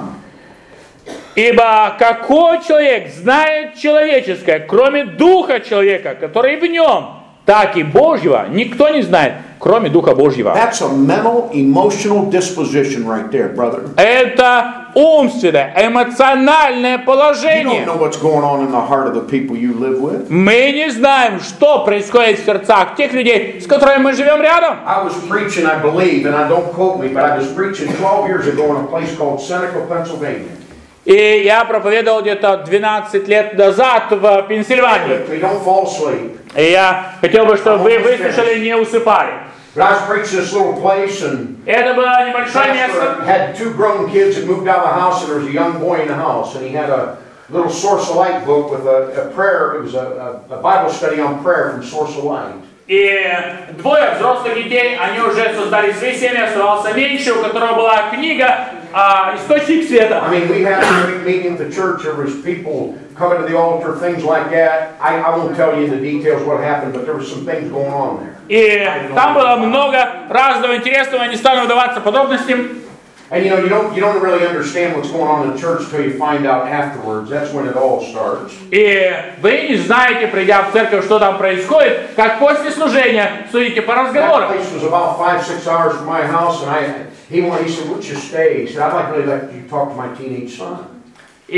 Ибо какой человек знает человеческое, кроме духа человека, который в нем, так и Божьего, никто не знает, кроме Духа Божьего. That's a mental, emotional disposition right there, brother. Это умственное, эмоциональное You положение. don't know what's going on in the heart of the people you live with. Мы не знаем, что происходит в сердцах тех людей, с которыми мы живем рядом. I was preaching, I believe, and I don't quote me, but I was preaching 12 years ago in a place called Seneca, Pennsylvania. И я проповедовал где-то 12 лет назад в Пенсильвании. Don't fall asleep. И я хотел бы, чтобы вы выслушали, не усыпали. But I was preaching this little place, and Это было небольшое место. had two grown kids that moved out of the house, and there was a young boy in the house, and he had a little Source of Light book with a prayer. It was a Bible study on prayer from Source of Light. И двое взрослых детей, они уже создали свои семьи, оставался меньше, у которого была книга «Источник света». I mean, we had a meeting at the church. There was people coming to the altar, things like that. I won't tell you in the details what happened, but there were some things going on there. И там было много разного интересного, я не стану вдаваться подробностям. And you don't really understand what's going on in the church until you find out afterwards. That's when it all starts. И вы не знаете, придя в церковь, что там происходит, как после служения судите по разговорам. That place was about 5-6 hours from my house, and he said, "Would you stay?" He said, "I'd really like you to talk to my teenage son." И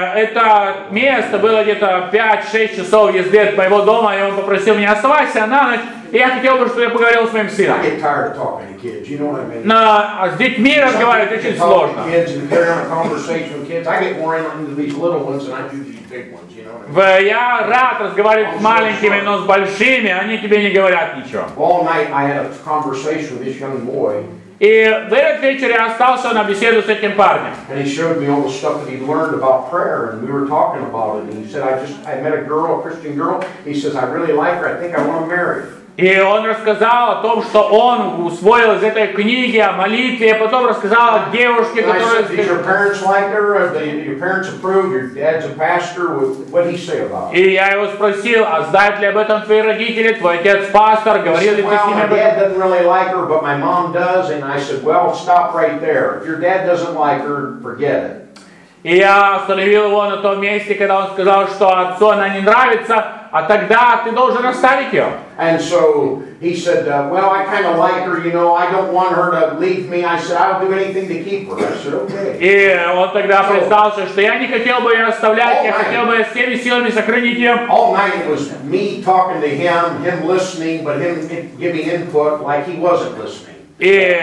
это место было где-то 5-6 часов езды от моего дома, и он попросил меня оставаться на ночь, и я хотел бы, чтобы я поговорил с моим сыном. I get tired of talking to kids, you know what I mean? Но с детьми разговаривать очень сложно. Kids and carry on a conversation with kids. I get more into these little ones than I do these big ones, you know what I mean? Я рад разговаривать с маленькими, но с большими они тебе не говорят ничего. All night I had a conversation with this young boy. И в этот вечер я остался на беседу с этим парнем. And he showed me all the stuff that he learned about prayer, and we were talking about it. And he said, I met a girl, a Christian girl. He says, I really like her. I think I want to marry her. И он рассказал о том, что он усвоил из этой книги о молитве, и потом рассказал о девушке, которая... Did your parents like her? Your parents approve? Your dad's a pastor? What did he say about it? И я его спросил, а знают ли об этом твои родители, твой отец пастор, говорил ли ты с ними об My dad этом? doesn't really like her, but my mom does. And I said, well, stop right there. If your dad doesn't like her, forget it. И я остановил его на том месте, когда он сказал, что отцу она не нравится, а тогда ты должен оставить ее. And so he said, well, I kind of like her, you know, I don't want her to leave me. I said, I'll do anything to keep her. I said, okay. И он тогда признался, что я не хотел бы ее оставлять, я хотел бы всеми силами сохранить ее. All night it was me talking to him listening, but him giving input like he wasn't listening. И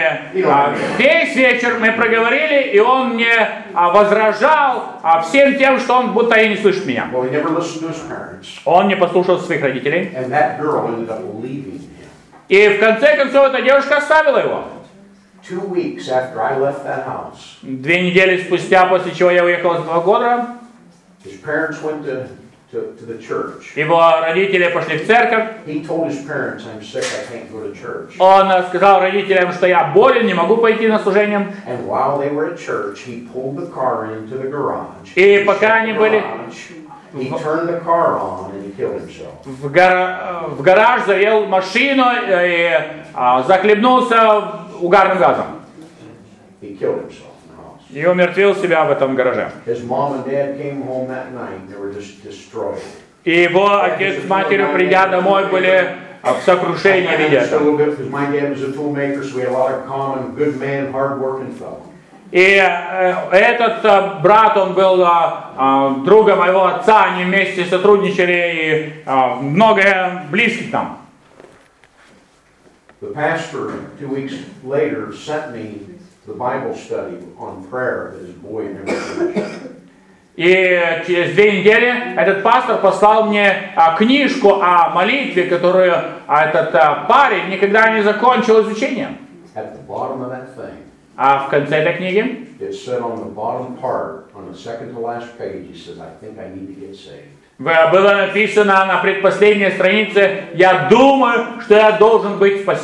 весь вечер мы проговорили, и он мне возражал всем тем, что он будто и не слышит меня. Well, he never listened to his parents. Он не послушал своих родителей. And that girl ended up leaving him. И в конце концов эта девушка оставила его. 2 weeks after I left that house, 2 недели спустя, после чего я уехал с 2 года, his parents went to the church. его родители пошли в церковь. He told his parents, I'm sick, I can't go to church. Он сказал родителям, что я болен, не могу пойти на служение. And while they were at church, he pulled the car into the garage. И пока они были He turned the car on and he killed himself. в гараж, завел машину и захлебнулся угарным газом. He killed himself in the house. И умертвил себя в этом гараже. His mom and dad came home that night. They were just destroyed. И его отец с матерью, придя домой, были в сокрушении, видя это. Because my dad was a toolmaker, so we had a lot of common, good man, hard-working fellow. И этот брат, он был другом моего отца, они вместе сотрудничали, и много близких там. The pastor, 2 weeks later, sent me the Bible study on prayer that his boy never finished. И через 2 недели этот пастор послал мне книжку о молитве, которую этот парень никогда не закончил изучение. At the bottom of that thing, А в конце этой книги it said on the bottom part, on the second to last page, he says, I think I need to get saved. было написано на предпоследней странице: «Я думаю, что я должен быть спасен».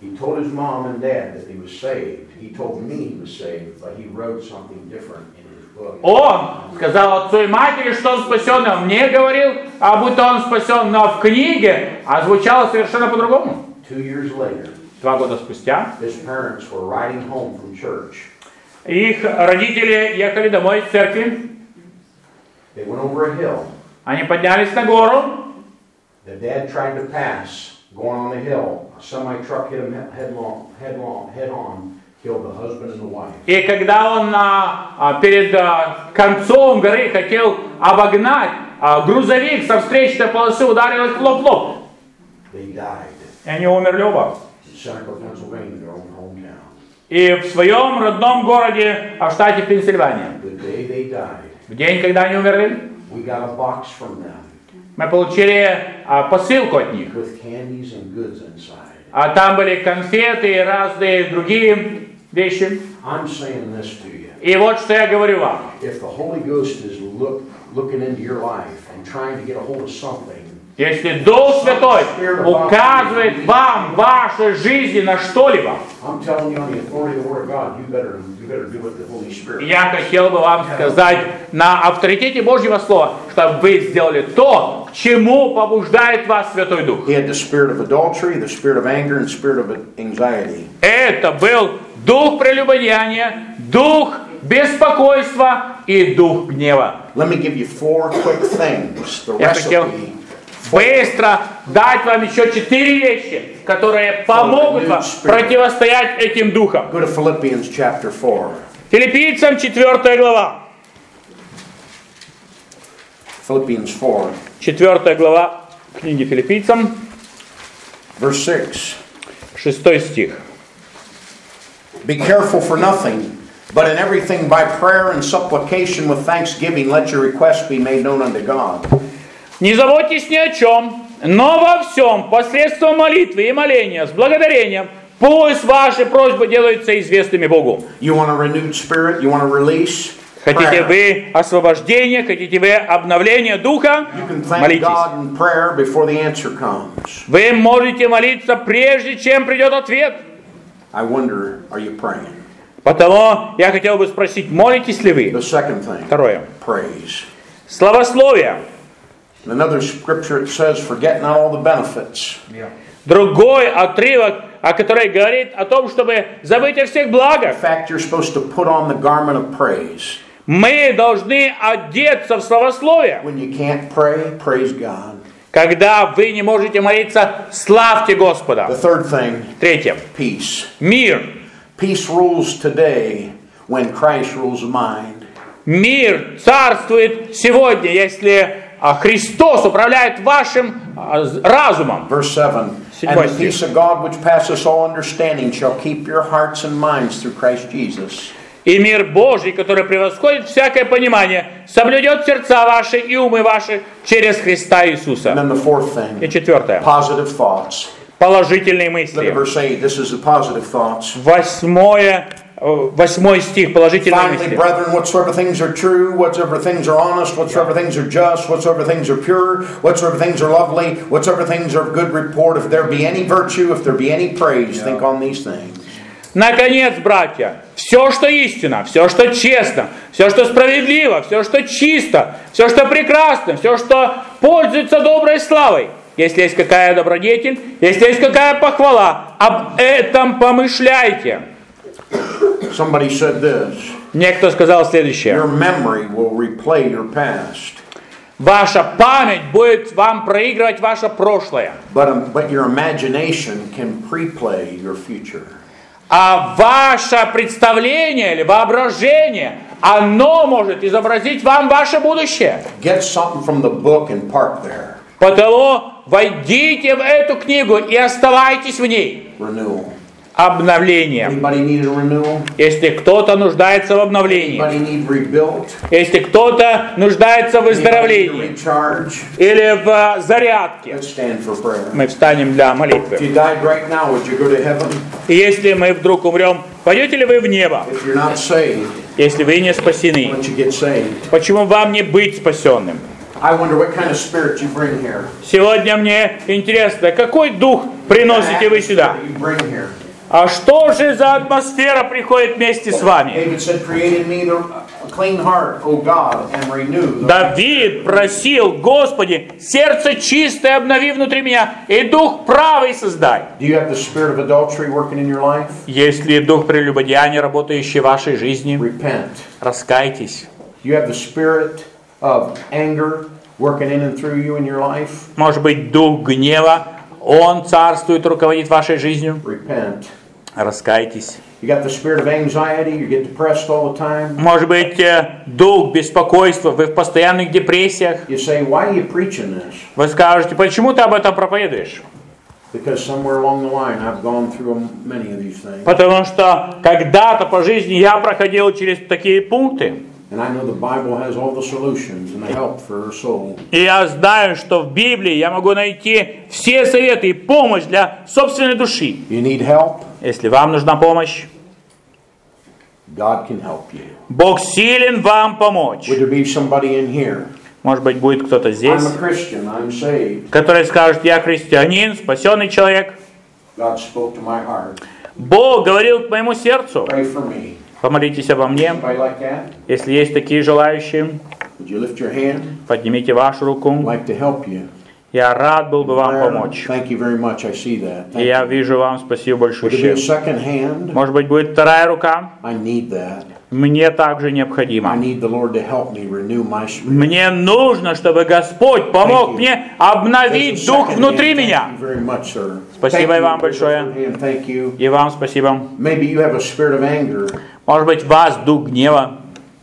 He told his mom and dad that he was saved. He told me he was saved, but he wrote something different in his book. Он сказал отцу и матери, что он спасен, он мне говорил, будто он спасен, но в книге озвучало совершенно по-другому. 2 years later, 2 года спустя, his parents were riding home from church. их родители ехали домой из церкви. They went over a hill. Они поднялись на гору. The dad tried to pass, going on the hill. A semi-truck hit him head on, killed the husband and the wife. И когда он перед концом горы хотел обогнать, грузовик со встречной полосы ударил их лоб-лоб. They died. И они умерли оба. In Seneca, Pennsylvania, their own hometown. И в своем родном городе, в штате Пенсильвания. The day they died, В день, когда они умерли, we got a box from them мы получили посылку от них. with candies and goods inside. Там были конфеты и разные другие вещи. I'm saying this to you. И вот что я говорю вам. If the Holy Ghost is looking into your life and trying to get a hold of something, Если Дух Святой указывает вам в вашей жизни на что-либо, I'm telling you on the authority of the Word of God, you better do what the Holy Spirit. я хотел бы вам сказать на авторитете Божьего Слова, чтобы вы сделали то, к чему побуждает вас Святой Дух. He had the spirit of adultery, the spirit of anger, and the spirit of anxiety. Это был дух прелюбодеяния, дух беспокойства и дух гнева. Let me give you 4 quick things. The Я хотел recipe. быстро дать вам еще 4 вещи, которые помогут вам противостоять этим духам. Go to Philippians chapter 4. Филиппийцам 4 глава. Philippians 4, 4 глава книги Филиппийцам, verse 6. 6 стих. Be careful for nothing, but in everything by prayer and supplication with thanksgiving let your requests be made known unto God. Не заботьтесь ни о чем, но во всем посредством молитвы и моления с благодарением пусть ваши просьбы делаются известными Богу. You want a renewed spirit? You want a release? Хотите Prayer. вы освобождения, хотите вы обновления духа? You can thank Молитесь. God in prayer before the answer comes. Вы можете молиться прежде, чем придет ответ. I wonder, are you praying? Потому я хотел бы спросить, молитесь ли вы? The second thing, Второе. praise. Славословие. In another scripture it says, forget not all the benefits. Другой отрывок, который говорит о том, чтобы забыть о всех In благах. fact, you're supposed to put on the garment of praise. Мы должны одеться в славословие. When you can't pray, praise God. Когда вы не можете молиться, славьте The Господа. third thing, Третье. peace. Мир. Peace rules today when Christ rules the mind. Мир царствует сегодня, если Христос управляет вашим разумом. Verse 7. And the peace of God which passeth all understanding shall keep your hearts and minds through Christ Jesus. И мир Божий, который превосходит всякое понимание, соблюдет сердца ваши и умы ваши через Христа Иисуса. And then the fourth И thing, четвертое. positive thoughts. Положительные Look at мысли. verse 8. This is the positive thoughts. 8 стих. Положительные Finally, мысли. brethren, whatsoever things are true, whatsoever things are honest, whatsoever things are just, whatsoever things are pure, whatsoever things are lovely, whatsoever things are of good report, if there be any virtue, if there be any praise, think on these things. Наконец, братья, все, что истинно, все, что честно, все, что справедливо, все, что чисто, все, что прекрасно, все, что пользуется доброй славой, если есть какая добродетель, если есть какая похвала, об этом помышляйте. Somebody said this, Некто сказал следующее. your memory will replay your past, Ваша память будет вам проигрывать ваше прошлое, but your imagination can preplay your future. а ваше представление или воображение, оно может изобразить вам ваше будущее. Get something from the book and park there. Потому войдите в эту книгу и оставайтесь в ней. Renewal. Обновление. Anybody need a renewal? Если кто-то нуждается в обновлении, Anybody need rebuilt? если кто-то нуждается в Anybody need выздоровлении recharge? или в зарядке, Let's stand for prayer. мы встанем для If молитвы. you died right now, would you go to heaven? И если мы вдруг умрем, пойдете ли вы в небо, If you're not saved, если вы не why спасены? don't you get saved? Почему вам не быть спасенным? I wonder what kind of spirit you bring here. Сегодня мне интересно, какой дух приносите вы сюда? You bring here. А что же за атмосфера приходит вместе с вами? David said, "Create in me a clean heart, O God, and renew." Давид просил: Господи, сердце чистое обнови внутри меня, и дух правый создай. Do you have the spirit of adultery working in your life? Есть ли дух прелюбодеяния, работающий в вашей жизни? Repent. Раскайтесь. You have the spirit of anger working in and through you in your life? Может быть, дух гнева, он царствует, руководит вашей жизнью? Repent. Раскайтесь. You got the spirit of anxiety, you get depressed all the time. Может быть, дух беспокойства, вы в постоянных депрессиях. You say, "Why are you preaching this?" Вы скажете: почему ты об этом проповедуешь? Because somewhere along the line I've gone through many of these things. Потому что когда-то по жизни я проходил через такие пункты. And I know the Bible has all the solutions and the help for our soul. И я знаю, что в Библии я могу найти все советы и помощь для собственной души. You need help? Если вам нужна помощь, God can help you. Бог силен вам помочь. Would there be somebody in here? Может быть, будет кто-то здесь, I'm a Christian, I'm saved. который скажет: я христианин, спасенный человек. God spoke to my heart. Бог говорил к моему сердцу. Pray for me. Помолитесь обо мне. Anybody like that? Если есть такие желающие, Would you lift your hand? поднимите вашу руку. I'd like to help you. Я рад был бы вам помочь. Thank you very much. I see that. И я вижу вам, спасибо Would there be a большое. second hand? Может быть, будет вторая рука? I need that. Мне также I необходимо. need the Lord to help me renew my spirit. Мне нужно, чтобы Господь помог мне обновить дух внутри меня. Thank you very much, sir. Спасибо и вам большое. Thank you. И вам спасибо. Maybe you have a spirit of anger. Может быть, в вас дух гнева.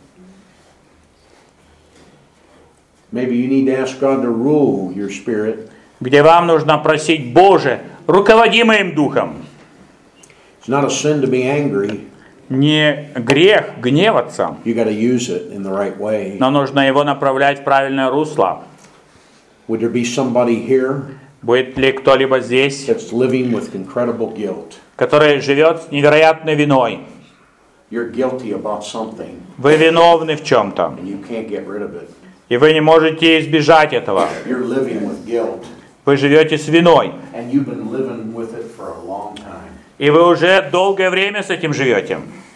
Maybe you need to ask God to rule your spirit. Где вам нужно просить: Боже, руководи моим духом. It's not a sin to be angry. Не грех гневаться, You got to use it in the right way. но нужно его направлять в правильное русло. Would there be somebody here Будет ли кто-либо здесь, that's living with incredible guilt? который живет с невероятной виной? You're guilty about something Вы виновны в чем-то, and you can't get rid of it. и вы не можете избежать этого. You're living with guilt Вы живете с виной, and you've been living with it for a long time. и вы уже долгое время с этим живете.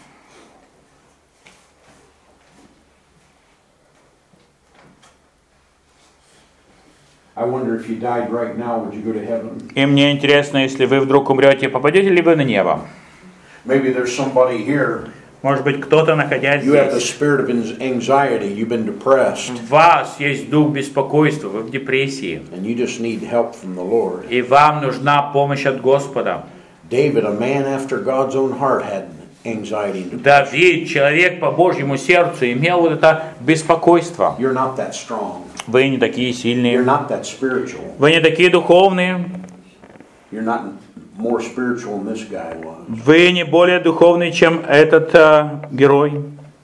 I wonder if you died right now, would you go to heaven? И мне интересно, если вы вдруг умрете, попадете ли вы на небо? Maybe there's somebody here. Может быть, кто-то, находясь You have the здесь, spirit of anxiety. You've been depressed, в вас есть дух беспокойства, вы в депрессии, and you just need help from the Lord. и вам нужна помощь от Господа. David, a man after God's own heart, had anxiety and depression. Давид, человек по Божьему сердцу, имел вот это беспокойство. You're not that strong. Вы не такие You're сильные, not that spiritual. вы не такие духовные, You're not more spiritual than this guy was. вы не более духовные, чем этот герой.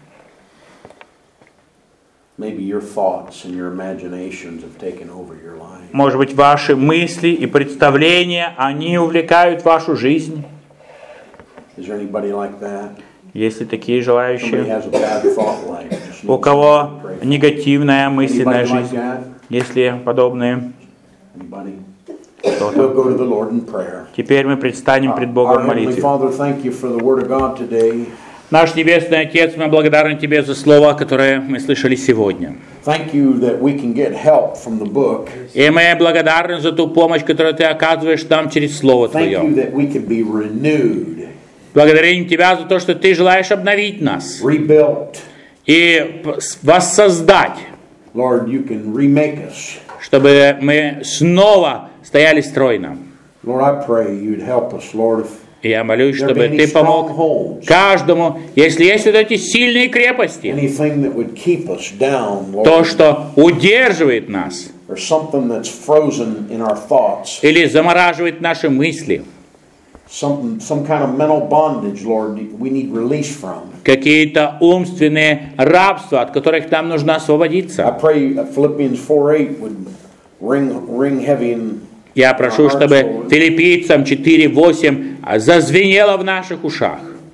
Maybe your thoughts and your imaginations have taken over your life. Может быть, ваши мысли и представления, они увлекают вашу жизнь. Is there anybody like that? Есть ли такие Somebody желающие? has a bad thought life. Just У needs кого somebody to pray for. негативная мысленная Anybody like жизнь? that? Есть ли подобные? Anybody? Кто-то? We'll go to the Lord in prayer. Теперь мы предстанем пред Our Богом в Heavenly молитве. Father, thank you for the Word of God today. Наш Небесный Отец, мы благодарны Тебе за слово, которое мы слышали сегодня. Thank you that we can get help from the book. И мы благодарны за ту помощь, которую Ты оказываешь нам через Слово Thank you Твое. that we can be renewed, Благодарим Тебя за то, что Ты желаешь обновить нас rebuilt. и воссоздать, Lord, you can remake us. чтобы мы снова стояли стройно. Lord, I pray you'd help us, Lord, if И я молюсь, there be чтобы any Ты помог strongholds, каждому, если есть вот эти сильные крепости, anything that would keep us down, то, Lord, что удерживает нас or something that's frozen in our thoughts, или замораживает наши мысли, some kind of mental bondage, Lord, we need release from. какие-то умственные рабства, от которых нам нужно I освободиться. pray that Philippians 4:8 would ring heavy in. Я прошу, чтобы Филиппийцам 4:8 зазвенело в наших ушах.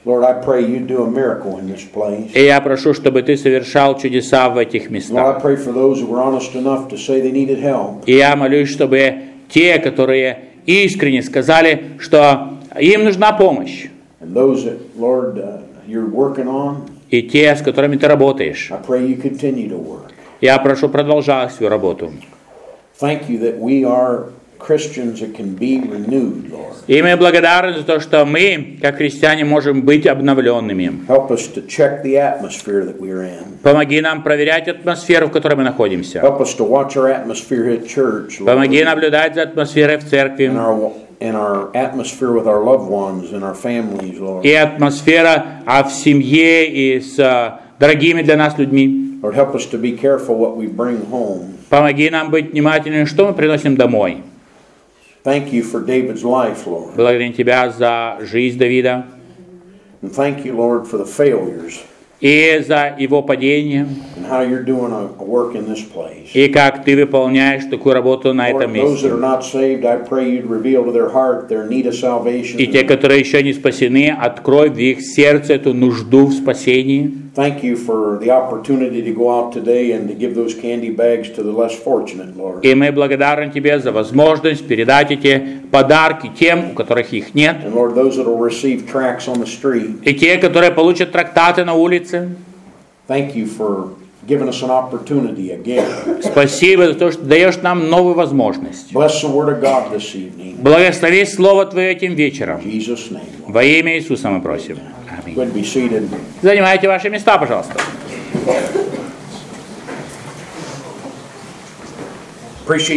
Lord, I pray you do a miracle in this place. И я прошу, чтобы Ты совершал чудеса в этих Lord, I местах. pray for those who were honest enough to say they needed help. И я молюсь, чтобы те, которые искренне сказали, что им нужна помощь, And those that, Lord, you're working on, и те, с которыми Ты работаешь, I pray you continue to work. я прошу, продолжай свою работу. Thank you that we are Christians that can be renewed, Lord. И мы благодарны за то, что мы, как христиане, можем быть обновленными. Help us to check the atmosphere that we're in. Помоги нам проверять атмосферу, в которой мы находимся. Help us to watch our atmosphere at church, Lord. Помоги наблюдать за атмосферой в церкви. And our atmosphere with our loved ones and our families, Lord. И атмосфера в семье и с дорогими для нас людьми. Lord, help us to be careful what we bring home. Помоги нам быть внимательными, что мы приносим домой. Thank you for David's life, Lord. Благодарим Тебя за жизнь Давида And thank you, Lord, for the failures и за его падение, and how you're doing a work in this place. и как Ты выполняешь такую работу на этом Lord, those that are месте. not saved, I pray you'd reveal to their heart their need of salvation. И те, которые еще не спасены, открой в их сердце эту нужду в спасении. Thank you for the opportunity to go out today and to give those candy bags to the less fortunate, Lord. И мы благодарны Тебе за возможность передать эти подарки тем, у которых их нет. And Lord, those that will receive tracts on the street, И те, которые получат трактаты на улице. thank you for giving us an opportunity again. Спасибо за то, что даешь нам новую возможность. Bless the word of God this evening. Благослови Слово Твое этим вечером. In Jesus' name. Во имя Иисуса мы просим. Аминь. Go ahead and be seated. Занимайте ваши места, пожалуйста. Appreciate